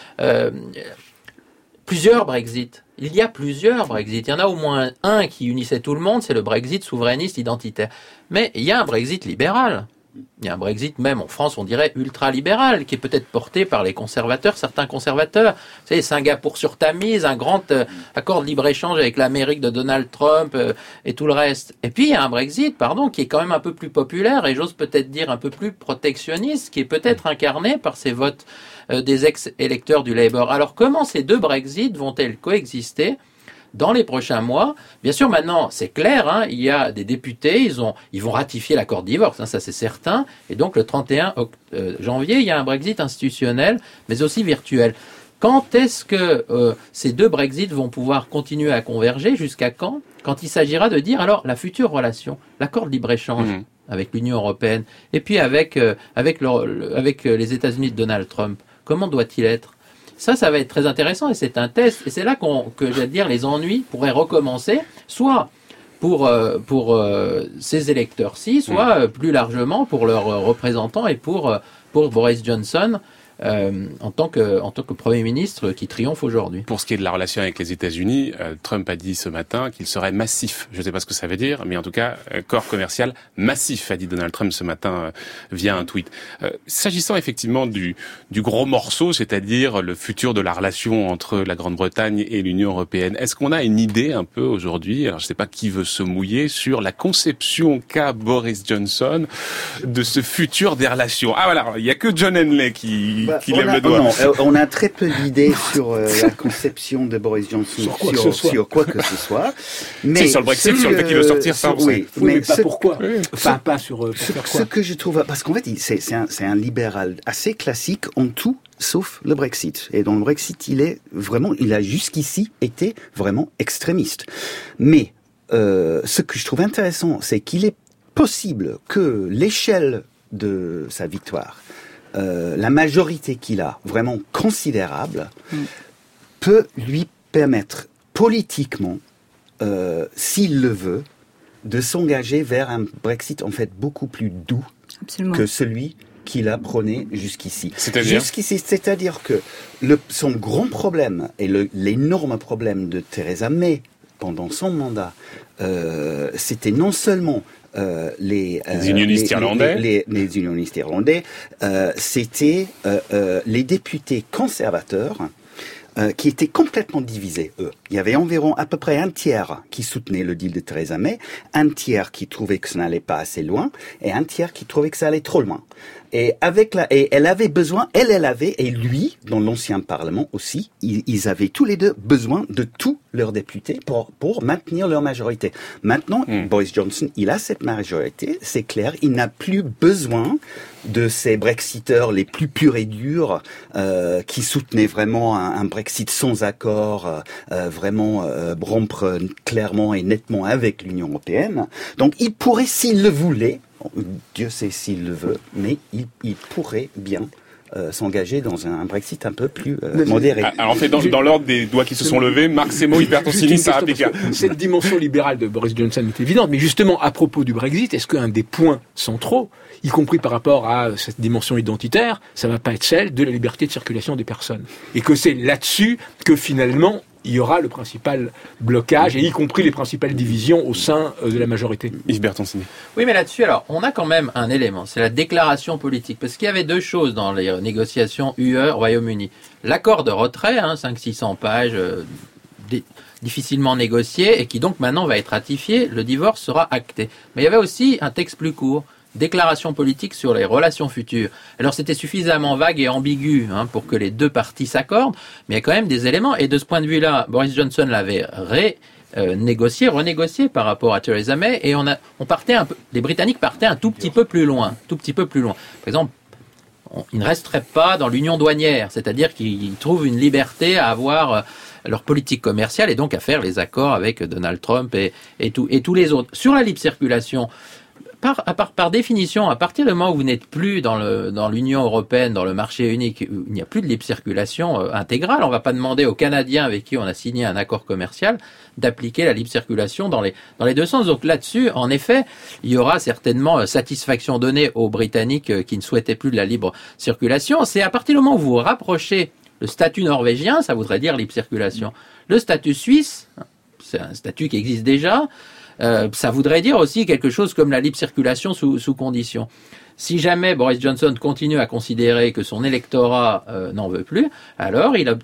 Speaker 8: plusieurs Brexit. Il y a plusieurs Brexit. Il y en a au moins un qui unissait tout le monde, c'est le Brexit souverainiste identitaire. Mais il y a un Brexit libéral. Il y a un Brexit même en France, on dirait ultra-libéral, qui est peut-être porté par les conservateurs, certains conservateurs. Vous savez, Singapour sur Tamise, un grand accord de libre-échange avec l'Amérique de Donald Trump et tout le reste. Et puis il y a un Brexit, qui est quand même un peu plus populaire et j'ose peut-être dire un peu plus protectionniste, qui est peut-être incarné par ces votes des ex-électeurs du Labour. Alors comment ces deux Brexit vont-elles coexister dans les prochains mois? Bien sûr, maintenant, c'est clair, il y a des députés, ils vont ratifier l'accord de divorce, ça c'est certain, et donc le 31 janvier, il y a un Brexit institutionnel, mais aussi virtuel. Quand est-ce que ces deux Brexit vont pouvoir continuer à converger? Jusqu'à quand? Quand il s'agira de dire, alors, la future relation, l'accord de libre-échange avec l'Union européenne, et puis avec les États-Unis de Donald Trump, comment doit-il être? Ça va être très intéressant et c'est un test. Et c'est là que j'allais dire, les ennuis pourraient recommencer, soit pour ces électeurs-ci, soit plus largement pour leurs représentants et pour Boris Johnson, en tant que Premier ministre qui triomphe aujourd'hui.
Speaker 1: Pour ce qui est de la relation avec les États-Unis, Trump a dit ce matin qu'il serait massif. Je ne sais pas ce que ça veut dire, mais en tout cas, corps commercial massif, a dit Donald Trump ce matin via un tweet. S'agissant effectivement du gros morceau, c'est-à-dire le futur de la relation entre la Grande-Bretagne et l'Union européenne, est-ce qu'on a une idée un peu aujourd'hui, alors je ne sais pas qui veut se mouiller, sur la conception qu'a Boris Johnson de ce futur des relations? Ah voilà, il n'y a que John Henley qui lève le doigt.
Speaker 9: Non, on a très peu d'idées sur la conception de Boris Johnson sur quoi que ce soit. Mais
Speaker 1: c'est sur le Brexit, sur le fait qu'il veut sortir, ça.
Speaker 9: Oui,
Speaker 6: mais pas pourquoi. Enfin, pas sur
Speaker 9: ce que je trouve, parce qu'en fait, c'est un libéral assez classique en tout, sauf le Brexit. Et dans le Brexit, il a jusqu'ici été vraiment extrémiste. Mais ce que je trouve intéressant, c'est qu'il est possible que l'échelle de sa victoire, la majorité qu'il a, vraiment considérable, peut lui permettre politiquement, s'il le veut, de s'engager vers un Brexit en fait beaucoup plus doux que celui qu'il a prôné jusqu'ici. C'est-à-dire que son grand problème et l'énorme problème de Theresa May pendant son mandat, c'était non seulement les unionistes irlandais, c'était les députés conservateurs qui étaient complètement divisés, eux. Il y avait environ à peu près un tiers qui soutenait le deal de Theresa May, un tiers qui trouvait que ça n'allait pas assez loin, et un tiers qui trouvait que ça allait trop loin. Et elle avait besoin, et lui, dans l'ancien Parlement aussi, ils avaient tous les deux besoin de tous leurs députés pour maintenir leur majorité. Maintenant, Boris Johnson, il a cette majorité, c'est clair, il n'a plus besoin de ces Brexiteurs les plus purs et durs qui soutenaient vraiment un Brexit sans accord, vraiment rompre clairement et nettement avec l'Union européenne. Donc il pourrait, s'il le voulait, Dieu sait s'il le veut, mais il pourrait bien s'engager dans un Brexit un peu plus modéré.
Speaker 1: Alors en fait, dans l'ordre des doigts qui se sont levés, Marc Semo, Hypertoncini, ça applique.
Speaker 6: Cette dimension libérale de Boris Johnson est évidente, mais justement, à propos du Brexit, est-ce qu'un des points centraux, y compris par rapport à cette dimension identitaire, ça va pas être celle de la liberté de circulation des personnes? Et que c'est là-dessus que finalement, il y aura le principal blocage, et y compris les principales divisions au sein de la majorité.
Speaker 1: Yves Bertoncini.
Speaker 8: Oui, mais là-dessus, alors, on a quand même un élément, c'est la déclaration politique. Parce qu'il y avait deux choses dans les négociations UE-Royaume-Uni. L'accord de retrait, 500-600 pages, difficilement négocié, et qui donc maintenant va être ratifié, le divorce sera acté. Mais il y avait aussi un texte plus court, déclaration politique sur les relations futures. Alors c'était suffisamment vague et ambigu pour que les deux parties s'accordent, mais il y a quand même des éléments, et de ce point de vue-là, Boris Johnson l'avait renégocié par rapport à Theresa May, et les Britanniques partaient un tout petit peu plus loin. Par exemple, ils ne resteraient pas dans l'union douanière, c'est-à-dire qu'ils trouvent une liberté à avoir leur politique commerciale et donc à faire les accords avec Donald Trump et tous les autres. Sur la libre circulation, par définition, à partir du moment où vous n'êtes plus dans l'Union européenne, dans le marché unique, où il n'y a plus de libre circulation intégrale, on ne va pas demander aux Canadiens avec qui on a signé un accord commercial d'appliquer la libre circulation dans les deux sens. Donc là-dessus, en effet, il y aura certainement satisfaction donnée aux Britanniques qui ne souhaitaient plus de la libre circulation. C'est à partir du moment où vous vous rapprochez le statut norvégien, ça voudrait dire libre circulation. Le statut suisse, c'est un statut qui existe déjà. Ça voudrait dire aussi quelque chose comme la libre circulation sous conditions. Si jamais Boris Johnson continue à considérer que son électorat n'en veut plus, alors il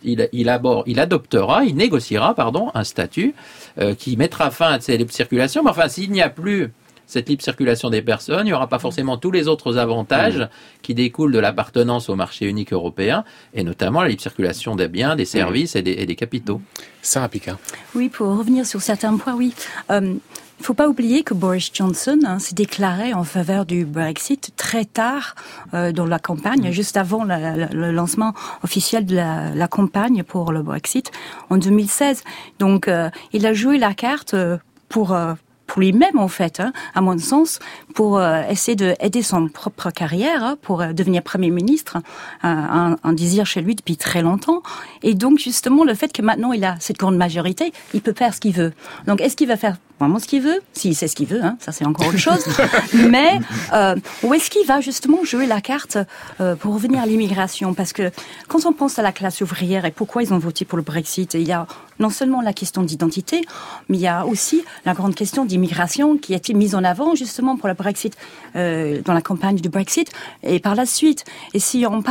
Speaker 8: négociera un statut qui mettra fin à cette libre circulation. Mais enfin, s'il n'y a plus cette libre circulation des personnes, il n'y aura pas forcément tous les autres avantages qui découlent de l'appartenance au marché unique européen, et notamment la libre circulation des biens, des services et des capitaux.
Speaker 1: Sarah Picard.
Speaker 7: Oui, pour revenir sur certains points, oui. Il ne faut pas oublier que Boris Johnson s'est déclaré en faveur du Brexit très tard dans la campagne, juste avant le lancement officiel de la campagne pour le Brexit en 2016. Donc, il a joué la carte pour lui-même, en fait, à mon sens, pour essayer d'aider son propre carrière, pour devenir Premier ministre, un désir chez lui depuis très longtemps. Et donc, justement, le fait que maintenant il a cette grande majorité, il peut faire ce qu'il veut. Donc, est-ce qu'il va faire vraiment ce qu'il veut, s'il sait ce qu'il veut, ça c'est encore autre chose. Mais où est-ce qu'il va justement jouer la carte pour revenir à l'immigration? Parce que quand on pense à la classe ouvrière et pourquoi ils ont voté pour le Brexit, il y a non seulement la question d'identité, mais il y a aussi la grande question d'immigration qui a été mise en avant justement pour le Brexit, dans la campagne du Brexit et par la suite. Et si on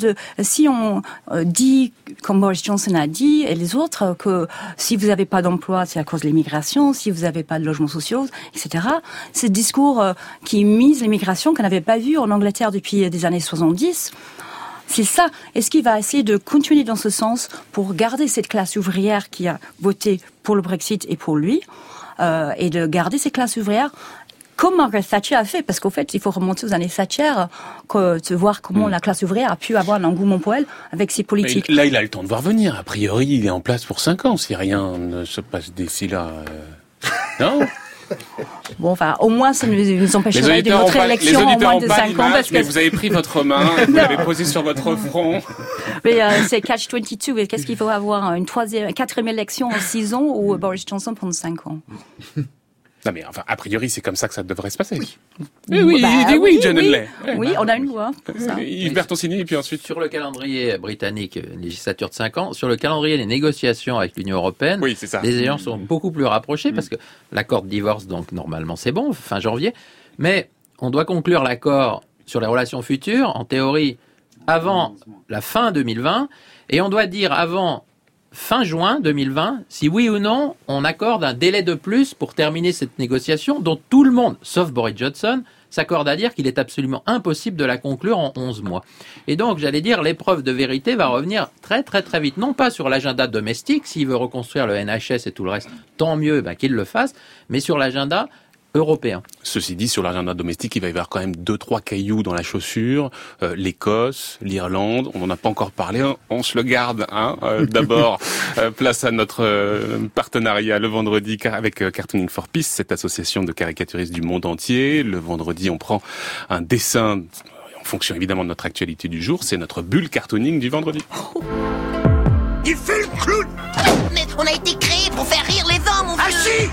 Speaker 7: dit, comme Boris Johnson a dit et les autres, que si vous n'avez pas d'emploi, c'est à cause de l'immigration, si vous n'avez pas de logements sociaux, etc. C'est le discours qui mise l'immigration qu'on n'avait pas vu en Angleterre depuis des années 70. C'est ça. Est-ce qu'il va essayer de continuer dans ce sens pour garder cette classe ouvrière qui a voté pour le Brexit et pour lui, et de garder ces classes ouvrières comme Margaret Thatcher a fait, parce qu'au fait, il faut remonter aux années Thatcher, de voir comment la classe ouvrière a pu avoir un engouement pour elle avec ses politiques.
Speaker 1: Mais là, il a le temps de voir venir. A priori, il est en place pour 5 ans, si rien ne se passe d'ici là. Non?
Speaker 7: Bon, enfin, au moins, ça nous empêcherait d'une autre élection en moins de 5 ans.
Speaker 1: Parce que vous avez pris votre main, vous l'avez posée sur votre front.
Speaker 7: Mais c'est catch-22. Et qu'est-ce qu'il faut avoir? Une quatrième élection en 6 ans ou Boris Johnson pendant 5 ans?
Speaker 1: Non mais enfin, a priori, c'est comme ça que ça devrait se passer. Oui, il dit oui, John Henley.
Speaker 7: Oui, on a une loi pour ça.
Speaker 1: Yves Bertoncini, et puis ensuite...
Speaker 8: Sur le calendrier britannique, une législature de 5 ans, sur le calendrier des négociations avec l'Union européenne, les échéances sont beaucoup plus rapprochées, parce que l'accord de divorce, donc normalement c'est bon, fin janvier, mais on doit conclure l'accord sur les relations futures, en théorie, avant la fin 2020, et on doit dire avant... fin juin 2020, si oui ou non, on accorde un délai de plus pour terminer cette négociation dont tout le monde, sauf Boris Johnson, s'accorde à dire qu'il est absolument impossible de la conclure en 11 mois. Et donc, j'allais dire, l'épreuve de vérité va revenir très très très vite. Non pas sur l'agenda domestique, s'il veut reconstruire le NHS et tout le reste, tant mieux qu'il le fasse, mais sur l'agenda européen.
Speaker 1: Ceci dit, sur l'agenda domestique, il va y avoir quand même 2-3 cailloux dans la chaussure. L'Écosse, l'Irlande, on n'en a pas encore parlé, on se le garde. D'abord, place à notre partenariat le vendredi avec Cartooning for Peace, cette association de caricaturistes du monde entier. Le vendredi, on prend un dessin en fonction évidemment de notre actualité du jour. C'est notre bulle cartooning du vendredi.
Speaker 10: Il fait le clown. Mais on a été créé pour faire rire les hommes, mon vieux.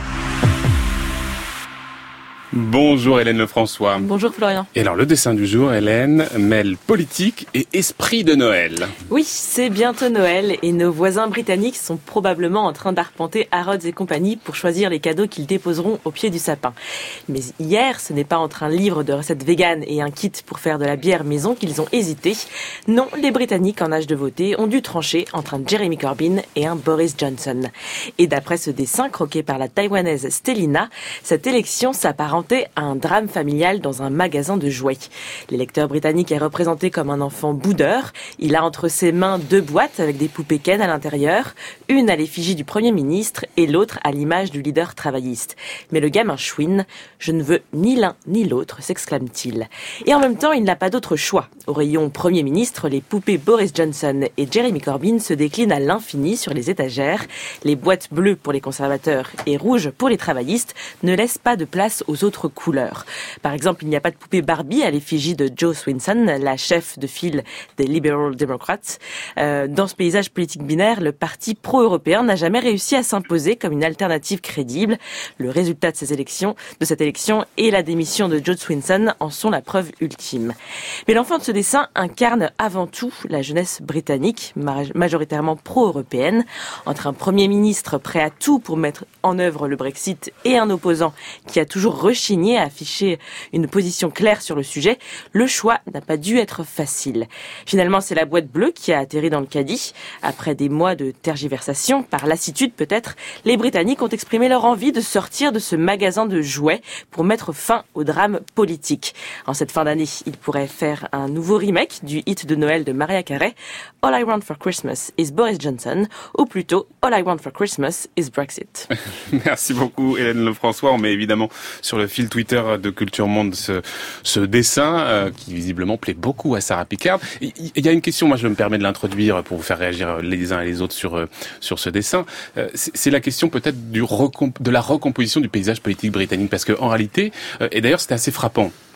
Speaker 1: Bonjour Hélène Lefrançois.
Speaker 11: Bonjour Florian.
Speaker 1: Et alors le dessin du jour, Hélène, mêle politique et esprit de Noël.
Speaker 11: Oui, c'est bientôt Noël et nos voisins britanniques sont probablement en train d'arpenter Harrods et compagnie pour choisir les cadeaux qu'ils déposeront au pied du sapin. Mais hier, ce n'est pas entre un livre de recettes véganes et un kit pour faire de la bière maison qu'ils ont hésité. Non, les Britanniques en âge de voter ont dû trancher entre un Jeremy Corbyn et un Boris Johnson. Et d'après ce dessin croqué par la Taïwanaise Stelina, cette élection s'apparente à un drame familial dans un magasin de jouets. L'électeur britannique est représenté comme un enfant boudeur. Il a entre ses mains 2 boîtes avec des poupées Ken à l'intérieur, une à l'effigie du Premier ministre et l'autre à l'image du leader travailliste. Mais le gamin chouine, je ne veux ni l'un ni l'autre, s'exclame-t-il. Et en même temps, il n'a pas d'autre choix. Au rayon Premier ministre, les poupées Boris Johnson et Jeremy Corbyn se déclinent à l'infini sur les étagères. Les boîtes bleues pour les conservateurs et rouges pour les travaillistes ne laissent pas de place aux autres couleurs. Par exemple, il n'y a pas de poupée Barbie à l'effigie de Jo Swinson, la chef de file des Liberal Democrats. Dans ce paysage politique binaire, le parti pro-européen n'a jamais réussi à s'imposer comme une alternative crédible. Le résultat de cette élection et la démission de Jo Swinson en sont la preuve ultime. Mais l'enfant de ce dessin incarne avant tout la jeunesse britannique, majoritairement pro-européenne, entre un Premier ministre prêt à tout pour mettre en œuvre le Brexit et un opposant qui a toujours rechigné à afficher une position claire sur le sujet. Le choix n'a pas dû être facile. Finalement, c'est la boîte bleue qui a atterri dans le caddie. Après des mois de tergiversation, par lassitude peut-être, les Britanniques ont exprimé leur envie de sortir de ce magasin de jouets pour mettre fin au drame politique. En cette fin d'année, ils pourraient faire un nouveau remake du hit de Noël de Mariah Carey, All I Want for Christmas is Boris Johnson, ou plutôt All I Want for Christmas is Brexit.
Speaker 1: Merci beaucoup Hélène Lefrançois. On met évidemment sur le fil Twitter de Culture Monde ce dessin qui visiblement plaît beaucoup à Sarah Picard. Il y a une question, moi je me permets de l'introduire pour vous faire réagir les uns et les autres sur ce dessin. C'est la question peut-être de la recomposition du paysage politique britannique, parce que en réalité, et d'ailleurs c'était assez frappant,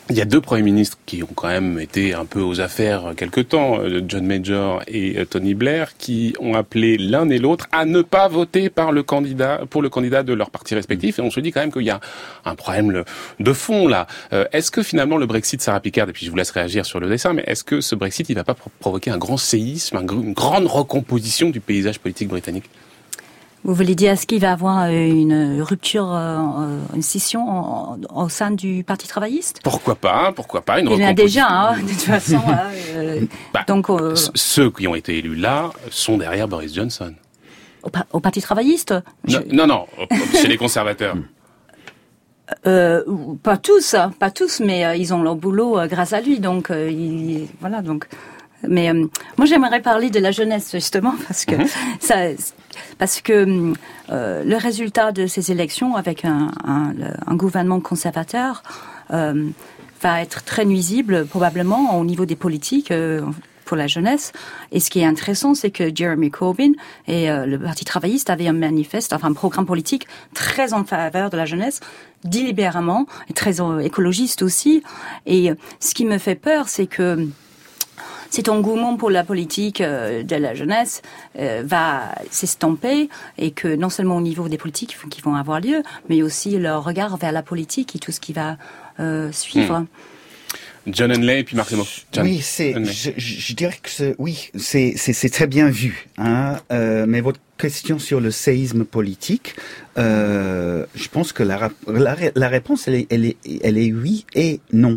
Speaker 1: Il y a deux premiers ministres qui ont quand même été un peu aux affaires quelque temps, John Major et Tony Blair, qui ont appelé l'un et l'autre à ne pas voter pour le candidat de leur parti respectif. Et on se dit quand même qu'il y a un problème de fond là. Est-ce que finalement le Brexit, Sarah Picard, et puis je vous laisse réagir sur le dessin, mais est-ce que ce Brexit, il va pas provoquer un grand séisme, une grande recomposition du paysage politique britannique ?
Speaker 7: Vous voulez dire, est-ce qu'il va y avoir une rupture, une scission au sein du Parti travailliste ?
Speaker 1: Pourquoi pas une
Speaker 7: Il y en a déjà, de toute façon.
Speaker 1: Donc, ceux qui ont été élus là sont derrière Boris Johnson.
Speaker 7: Au Parti travailliste ?
Speaker 1: Non, chez les conservateurs.
Speaker 7: Pas tous, mais ils ont leur boulot grâce à lui, donc voilà, donc. Mais moi j'aimerais parler de la jeunesse justement parce que le résultat de ces élections avec un gouvernement conservateur va être très nuisible probablement au niveau des politiques pour la jeunesse. Et ce qui est intéressant, c'est que Jeremy Corbyn et le Parti travailliste avaient un programme politique très en faveur de la jeunesse, délibérément, et très écologiste aussi. Et ce qui me fait peur, c'est que cet engouement pour la politique de la jeunesse va s'estomper et que non seulement au niveau des politiques qui vont avoir lieu, mais aussi leur regard vers la politique et tout ce qui va suivre.
Speaker 1: John Henley et puis Marc Semo.
Speaker 9: Oui, je dirais que c'est très bien vu, hein. Mais votre question sur le séisme politique, je pense que la réponse elle est oui et non.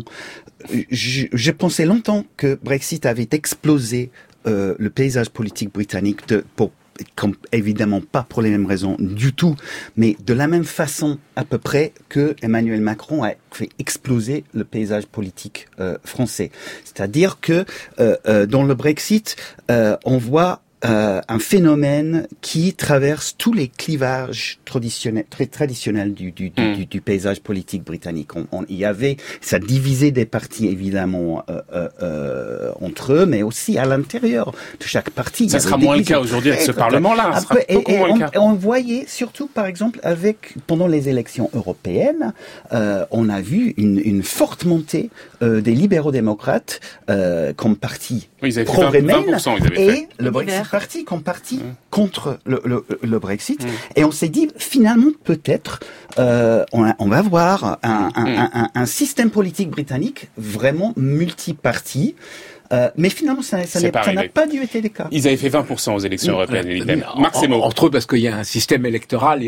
Speaker 9: Je pensais longtemps que Brexit avait explosé le paysage politique britannique comme évidemment pas pour les mêmes raisons du tout, mais de la même façon à peu près que Emmanuel Macron a fait exploser le paysage politique français. C'est-à-dire que dans le Brexit, on voit un phénomène qui traverse tous les clivages très traditionnels du paysage politique britannique. Ça divisait des partis évidemment entre eux, mais aussi à l'intérieur de chaque parti.
Speaker 1: Ça sera moins le cas aujourd'hui avec ce Parlement-là.
Speaker 9: On voyait surtout, par exemple, pendant les élections européennes, on a vu une forte montée des libéraux-démocrates comme parti pro-Remain et le Brexit parti comme parti contre le Brexit. Et on s'est dit, finalement, peut-être, on va voir un système politique britannique vraiment multiparti. Mais finalement, ça n'a pas dû être le cas.
Speaker 1: Ils avaient fait 20% aux élections européennes.
Speaker 6: Entre autres parce qu'il y a un système électoral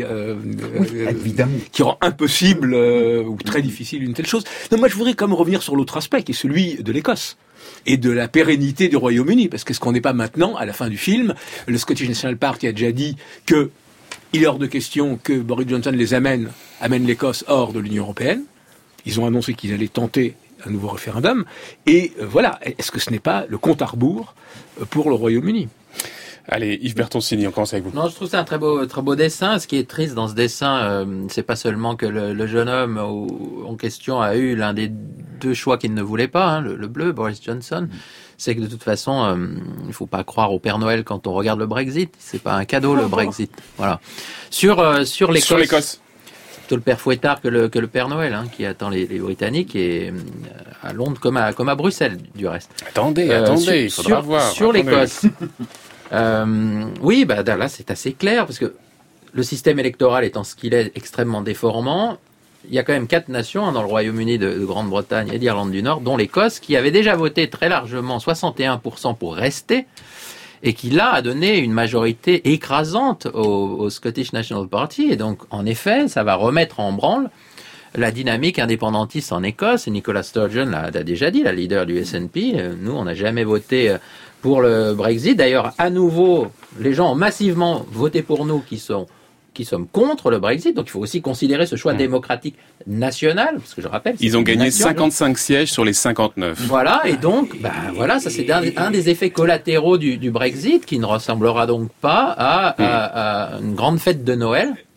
Speaker 6: qui rend impossible ou très difficile une telle chose. Non, moi, je voudrais quand même revenir sur l'autre aspect, qui est celui de l'Écosse et de la pérennité du Royaume-Uni. Parce qu'est-ce qu'on n'est pas maintenant, à la fin du film, le Scottish National Party a déjà dit que il est hors de question que Boris Johnson amène l'Écosse hors de l'Union européenne. Ils ont annoncé qu'ils allaient tenter un nouveau référendum. Et voilà, est-ce que ce n'est pas le compte à rebours pour le Royaume-Uni ?
Speaker 1: Allez, Yves Bertoncini, on commence avec vous.
Speaker 8: Non, je trouve ça un très beau dessin. Ce qui est triste dans ce dessin, c'est pas seulement que le jeune homme en question a eu l'un des deux choix qu'il ne voulait pas, le bleu, Boris Johnson. C'est que de toute façon, il faut pas croire au Père Noël quand on regarde le Brexit. C'est pas un cadeau, le Brexit. Voilà. Sur l'Écosse. C'est plutôt le Père Fouettard que le Père Noël, qui attend les Britanniques et à Londres comme à Bruxelles, du reste.
Speaker 1: Attendez, il faudra voir.
Speaker 8: Sur l'Écosse. Oui, là c'est assez clair parce que le système électoral étant ce qu'il est extrêmement déformant, il y a quand même 4 nations dans le Royaume-Uni de Grande-Bretagne et d'Irlande du Nord, dont l'Écosse, qui avait déjà voté très largement 61% pour rester et qui là a donné une majorité écrasante au Scottish National Party. Et donc en effet, ça va remettre en branle la dynamique indépendantiste en Écosse. Et Nicola Sturgeon l'a déjà dit, la leader du SNP. Nous, on n'a jamais voté pour le Brexit. D'ailleurs, à nouveau, les gens ont massivement voté pour nous qui sommes contre le Brexit. Donc il faut aussi considérer ce choix démocratique national, parce que je rappelle...
Speaker 1: Ils ont gagné 55 sièges sur les 59.
Speaker 8: Voilà, et donc, ça c'est un des effets collatéraux du Brexit, qui ne ressemblera donc pas à une grande fête de Noël,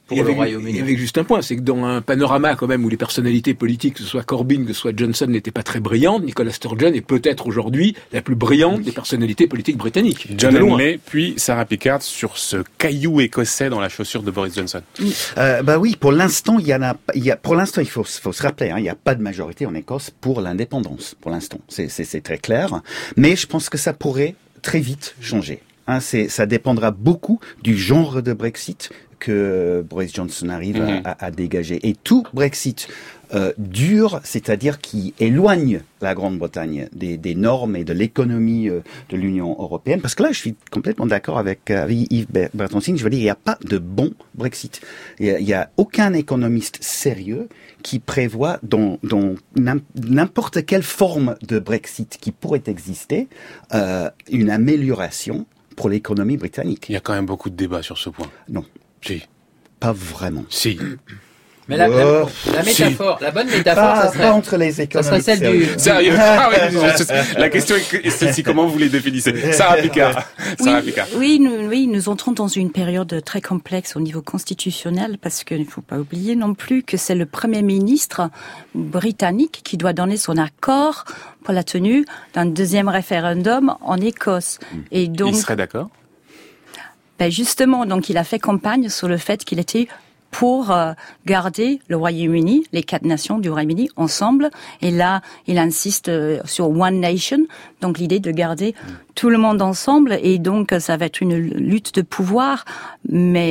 Speaker 8: pour le Royaume-Uni.
Speaker 6: Avec juste un point, c'est que dans un panorama quand même où les personnalités politiques, que ce soit Corbyn, que ce soit Johnson, n'étaient pas très brillantes, Nicola Sturgeon est peut-être aujourd'hui la plus brillante des personnalités politiques britanniques.
Speaker 1: John Henley, puis Sarah Pickard sur ce caillou écossais dans la chaussure de Boris Johnson.
Speaker 9: Oui, pour l'instant, il faut se rappeler, il n'y a pas de majorité en Écosse pour l'indépendance. Pour l'instant, c'est très clair. Mais je pense que ça pourrait très vite changer. Ça dépendra beaucoup du genre de Brexit que Boris Johnson arrive à dégager. Et tout Brexit dur, c'est-à-dire qui éloigne la Grande-Bretagne des normes et de l'économie de l'Union européenne. Parce que là, je suis complètement d'accord avec Yves Bertoncini. Je veux dire, il n'y a pas de bon Brexit. Il y a aucun économiste sérieux qui prévoit dans n'importe quelle forme de Brexit qui pourrait exister une amélioration pour l'économie britannique.
Speaker 1: Il y a quand même beaucoup de débats sur ce point.
Speaker 9: Non.
Speaker 1: Si.
Speaker 9: Pas vraiment.
Speaker 1: Si.
Speaker 8: Mais la métaphore, la bonne métaphore, ça serait...
Speaker 9: Pas entre les économistes.
Speaker 8: Ça serait celle du...
Speaker 1: Sérieux? La question est celle-ci, comment vous les définissez? Sarah Pickard.
Speaker 7: Oui, nous entrons dans une période très complexe au niveau constitutionnel, parce qu'il ne faut pas oublier non plus que c'est le Premier ministre britannique qui doit donner son accord pour la tenue d'un deuxième référendum en Écosse. Et donc,
Speaker 1: il serait d'accord?
Speaker 7: Justement, donc il a fait campagne sur le fait qu'il était pour garder le Royaume-Uni, les 4 nations du Royaume-Uni ensemble. Et là, il insiste sur One Nation, donc l'idée de garder tout le monde ensemble. Et donc, ça va être une lutte de pouvoir, mais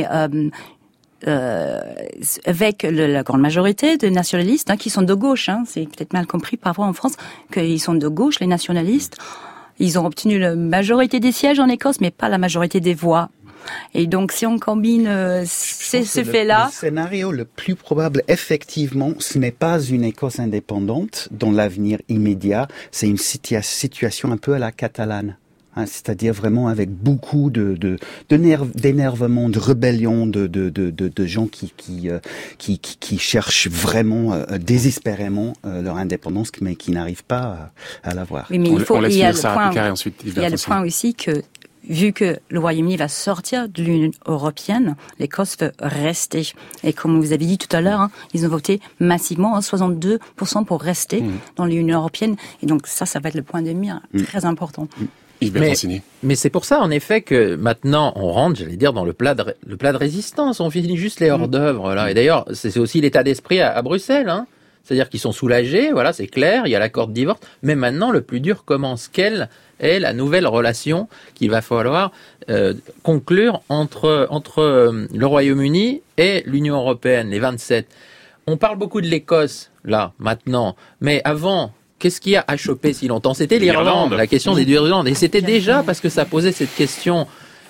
Speaker 7: avec la grande majorité de nationalistes qui sont de gauche. C'est peut-être mal compris parfois en France qu'ils sont de gauche, les nationalistes. Ils ont obtenu la majorité des sièges en Écosse, mais pas la majorité des voix. Et donc, si on combine ce fait-là...
Speaker 9: Le scénario le plus probable, effectivement, ce n'est pas une Écosse indépendante dans l'avenir immédiat. C'est une situation un peu à la catalane. C'est-à-dire vraiment avec beaucoup d'énervement, de rébellion, de gens qui cherchent vraiment désespérément leur indépendance, mais qui n'arrivent pas à l'avoir.
Speaker 7: Oui, mais il y a le point aussi que vu que le Royaume-Uni va sortir de l'Union européenne, l'Écosse veut rester. Et comme vous avez dit tout à l'heure, ils ont voté massivement, 62% pour rester dans l'Union européenne. Et donc ça va être le point de mire très important.
Speaker 8: Mais c'est pour ça, en effet, que maintenant, on rentre, j'allais dire, dans le plat de résistance. On finit juste les hors-d'œuvre, là. Et d'ailleurs, c'est aussi l'état d'esprit à Bruxelles, C'est-à-dire qu'ils sont soulagés, voilà, c'est clair, il y a l'accord de divorce. Mais maintenant, le plus dur commence. Quelle est la nouvelle relation qu'il va falloir conclure entre le Royaume-Uni et l'Union européenne, les 27? On parle beaucoup de l'Écosse, là, maintenant. Mais avant... Qu'est-ce qui a achoppé si longtemps? C'était l'Irlande, la question des Irlandes. Et c'était déjà parce que ça posait cette question.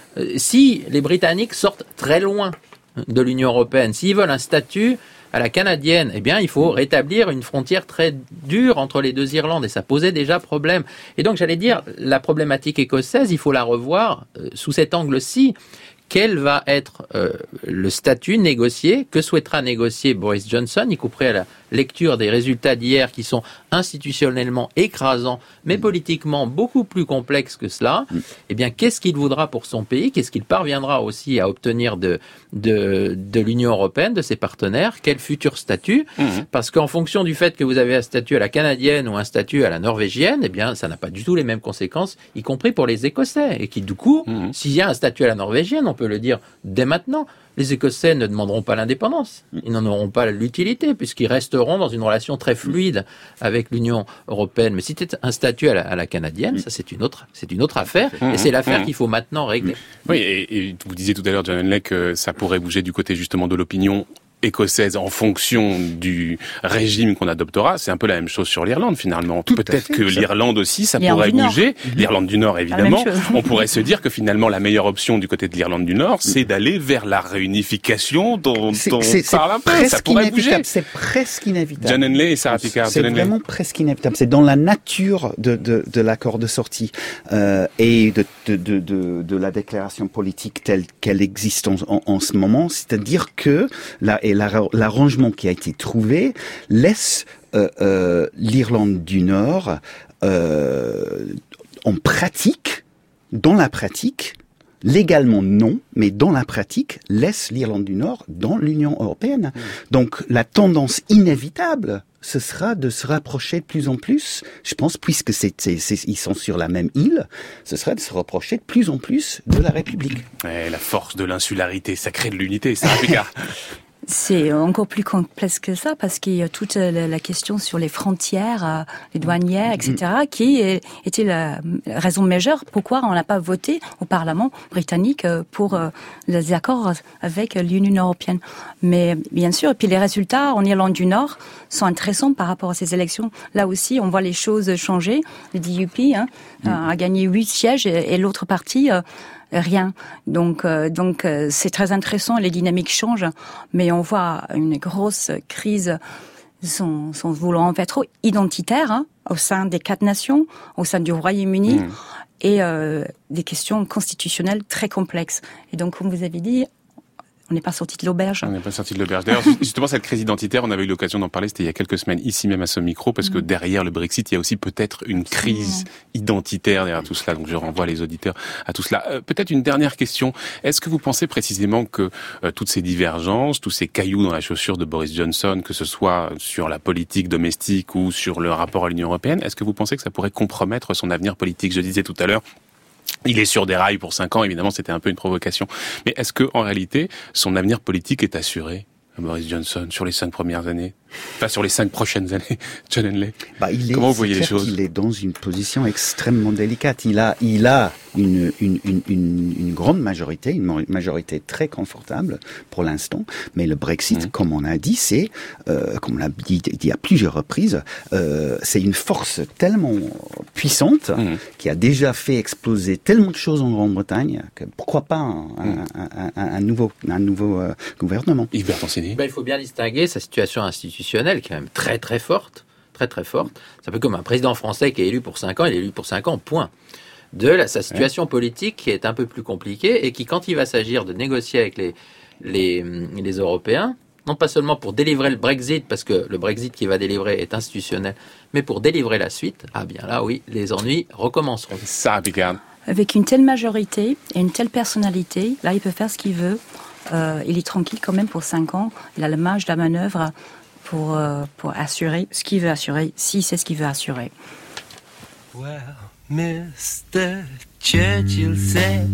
Speaker 8: Si les Britanniques sortent très loin de l'Union européenne, s'ils veulent un statut à la canadienne, eh bien, il faut rétablir une frontière très dure entre les deux Irlandes. Et ça posait déjà problème. Et donc, j'allais dire, la problématique écossaise, il faut la revoir sous cet angle-ci. Quel va être le statut négocié? Que souhaitera négocier Boris Johnson, y compris à la lecture des résultats d'hier qui sont institutionnellement écrasants, mais politiquement beaucoup plus complexes que cela? Eh bien, qu'est-ce qu'il voudra pour son pays? Qu'est-ce qu'il parviendra aussi à obtenir de l'Union européenne, de ses partenaires? Quel futur statut? Parce qu'en fonction du fait que vous avez un statut à la canadienne ou un statut à la norvégienne, eh bien, ça n'a pas du tout les mêmes conséquences, y compris pour les Écossais. Et qui, du coup, s'il y a un statut à la norvégienne, on peut le dire dès maintenant, les Écossais ne demanderont pas l'indépendance. Ils n'en auront pas l'utilité, puisqu'ils resteront dans une relation très fluide avec l'Union européenne. Mais si c'était un statut à la canadienne, ça c'est une autre affaire, et c'est l'affaire qu'il faut maintenant régler.
Speaker 1: Oui, et vous disiez tout à l'heure, John Henley, que ça pourrait bouger du côté justement de l'opinion écossaise en fonction du régime qu'on adoptera. C'est un peu la même chose sur l'Irlande finalement. Peut-être que l'Irlande aussi, ça pourrait bouger. L'Irlande du Nord, évidemment. On pourrait se dire que finalement la meilleure option du côté de l'Irlande du Nord, c'est d'aller vers la réunification dont on parle un peu. Ça pourrait bouger.
Speaker 9: C'est presque inévitable.
Speaker 1: John Henley et Sarah Pickard.
Speaker 9: C'est vraiment presque inévitable. C'est dans la nature de l'accord de sortie et de la déclaration politique telle qu'elle existe en ce moment. C'est-à-dire que l'arrangement qui a été trouvé laisse l'Irlande du Nord dans la pratique, légalement non, mais dans la pratique, laisse l'Irlande du Nord dans l'Union européenne. Donc la tendance inévitable, ce sera de se rapprocher de plus en plus, je pense, puisque ils sont sur la même île, ce sera de se rapprocher de plus en plus de la République.
Speaker 1: Et la force de l'insularité, ça crée de l'unité, Sarah Picard.
Speaker 7: C'est encore plus complexe que ça parce qu'il y a toute la question sur les frontières, les douanières, etc., qui était la raison majeure pourquoi on n'a pas voté au Parlement britannique pour les accords avec l'Union européenne. Mais bien sûr, et puis les résultats en Irlande du Nord sont intéressants par rapport à ces élections. Là aussi, on voit les choses changer. Le DUP a gagné 8 sièges et l'autre parti... rien. Donc c'est très intéressant, les dynamiques changent, mais on voit une grosse crise sans vouloir en faire trop identitaire au sein des 4 nations, au sein du Royaume-Uni et des questions constitutionnelles très complexes. Et donc, comme vous avez dit, on n'est pas sorti de l'auberge.
Speaker 1: On n'est pas sorti de l'auberge. D'ailleurs, justement, cette crise identitaire, on avait eu l'occasion d'en parler, c'était il y a quelques semaines, ici même à ce micro, parce que derrière le Brexit, il y a aussi peut-être une crise identitaire derrière tout cela. Donc je renvoie les auditeurs à tout cela. Peut-être une dernière question. Est-ce que vous pensez précisément que toutes ces divergences, tous ces cailloux dans la chaussure de Boris Johnson, que ce soit sur la politique domestique ou sur le rapport à l'Union européenne, est-ce que vous pensez que ça pourrait compromettre son avenir politique? Je disais tout à l'heure, il est sur des rails pour 5 ans, évidemment, c'était un peu une provocation. Mais est-ce que, en réalité, son avenir politique est assuré, Boris Johnson, sur les 5 premières années? Enfin, sur les 5 prochaines années, John Henley. Comment vous voyez les choses?
Speaker 9: Il est dans une position extrêmement délicate. Il a une grande majorité, une majorité très confortable pour l'instant. Mais le Brexit, comme on a dit, c'est, comme on l'a dit à plusieurs reprises, c'est une force tellement puissante qui a déjà fait exploser tellement de choses en Grande-Bretagne que pourquoi pas un nouveau gouvernement.
Speaker 1: Yves Bertoncini.
Speaker 8: Il faut bien distinguer sa situation institutionnelle qui est quand même très très forte. Très très forte. C'est un peu comme un président français qui est élu pour 5 ans, il est élu pour 5 ans, point. Sa situation politique qui est un peu plus compliquée et qui, quand il va s'agir de négocier avec les Européens, non pas seulement pour délivrer le Brexit, parce que le Brexit qu'il va délivrer est institutionnel, mais pour délivrer la suite, ah bien là, oui, les ennuis recommenceront.
Speaker 1: Ça, Picard.
Speaker 7: Avec une telle majorité et une telle personnalité, là, il peut faire ce qu'il veut. Il est tranquille quand même pour 5 ans. Il a le marge de la manœuvre pour assurer ce qu'il veut assurer, si c'est ce qu'il veut assurer.
Speaker 12: Well, Mr. Churchill said,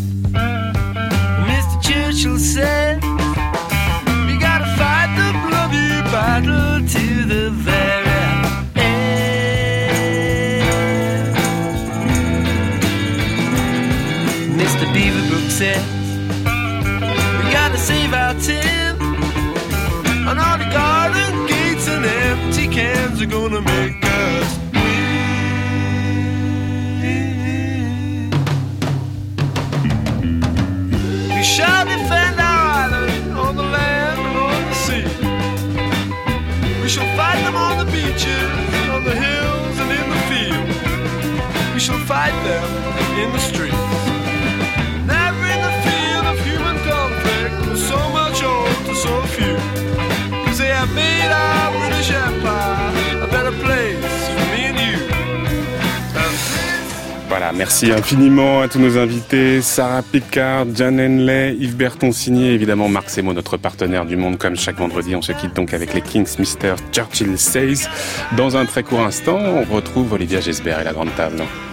Speaker 12: we gotta fight the bloody battle to the very end. Mr. Beaverbrook said, we gotta save our tin, and all the garden gates and empty cans are gonna make us we shall defend our island on the land and on the sea. We shall fight them on the beaches, on the hills and in the fields. We shall fight them in the streets. Never in the field of human conflict was so much old to so few. 'Cause they have made our British Empire a better place for me and you.
Speaker 1: Voilà, merci infiniment à tous nos invités, Sarah Picard, John Henley, Yves Bertoncini et évidemment Marc Semo, notre partenaire du Monde. Comme chaque vendredi, on se quitte donc avec les Kings, Mr. Churchill Says. Dans un très court instant, on retrouve Olivia Gesbert et la Grande Table.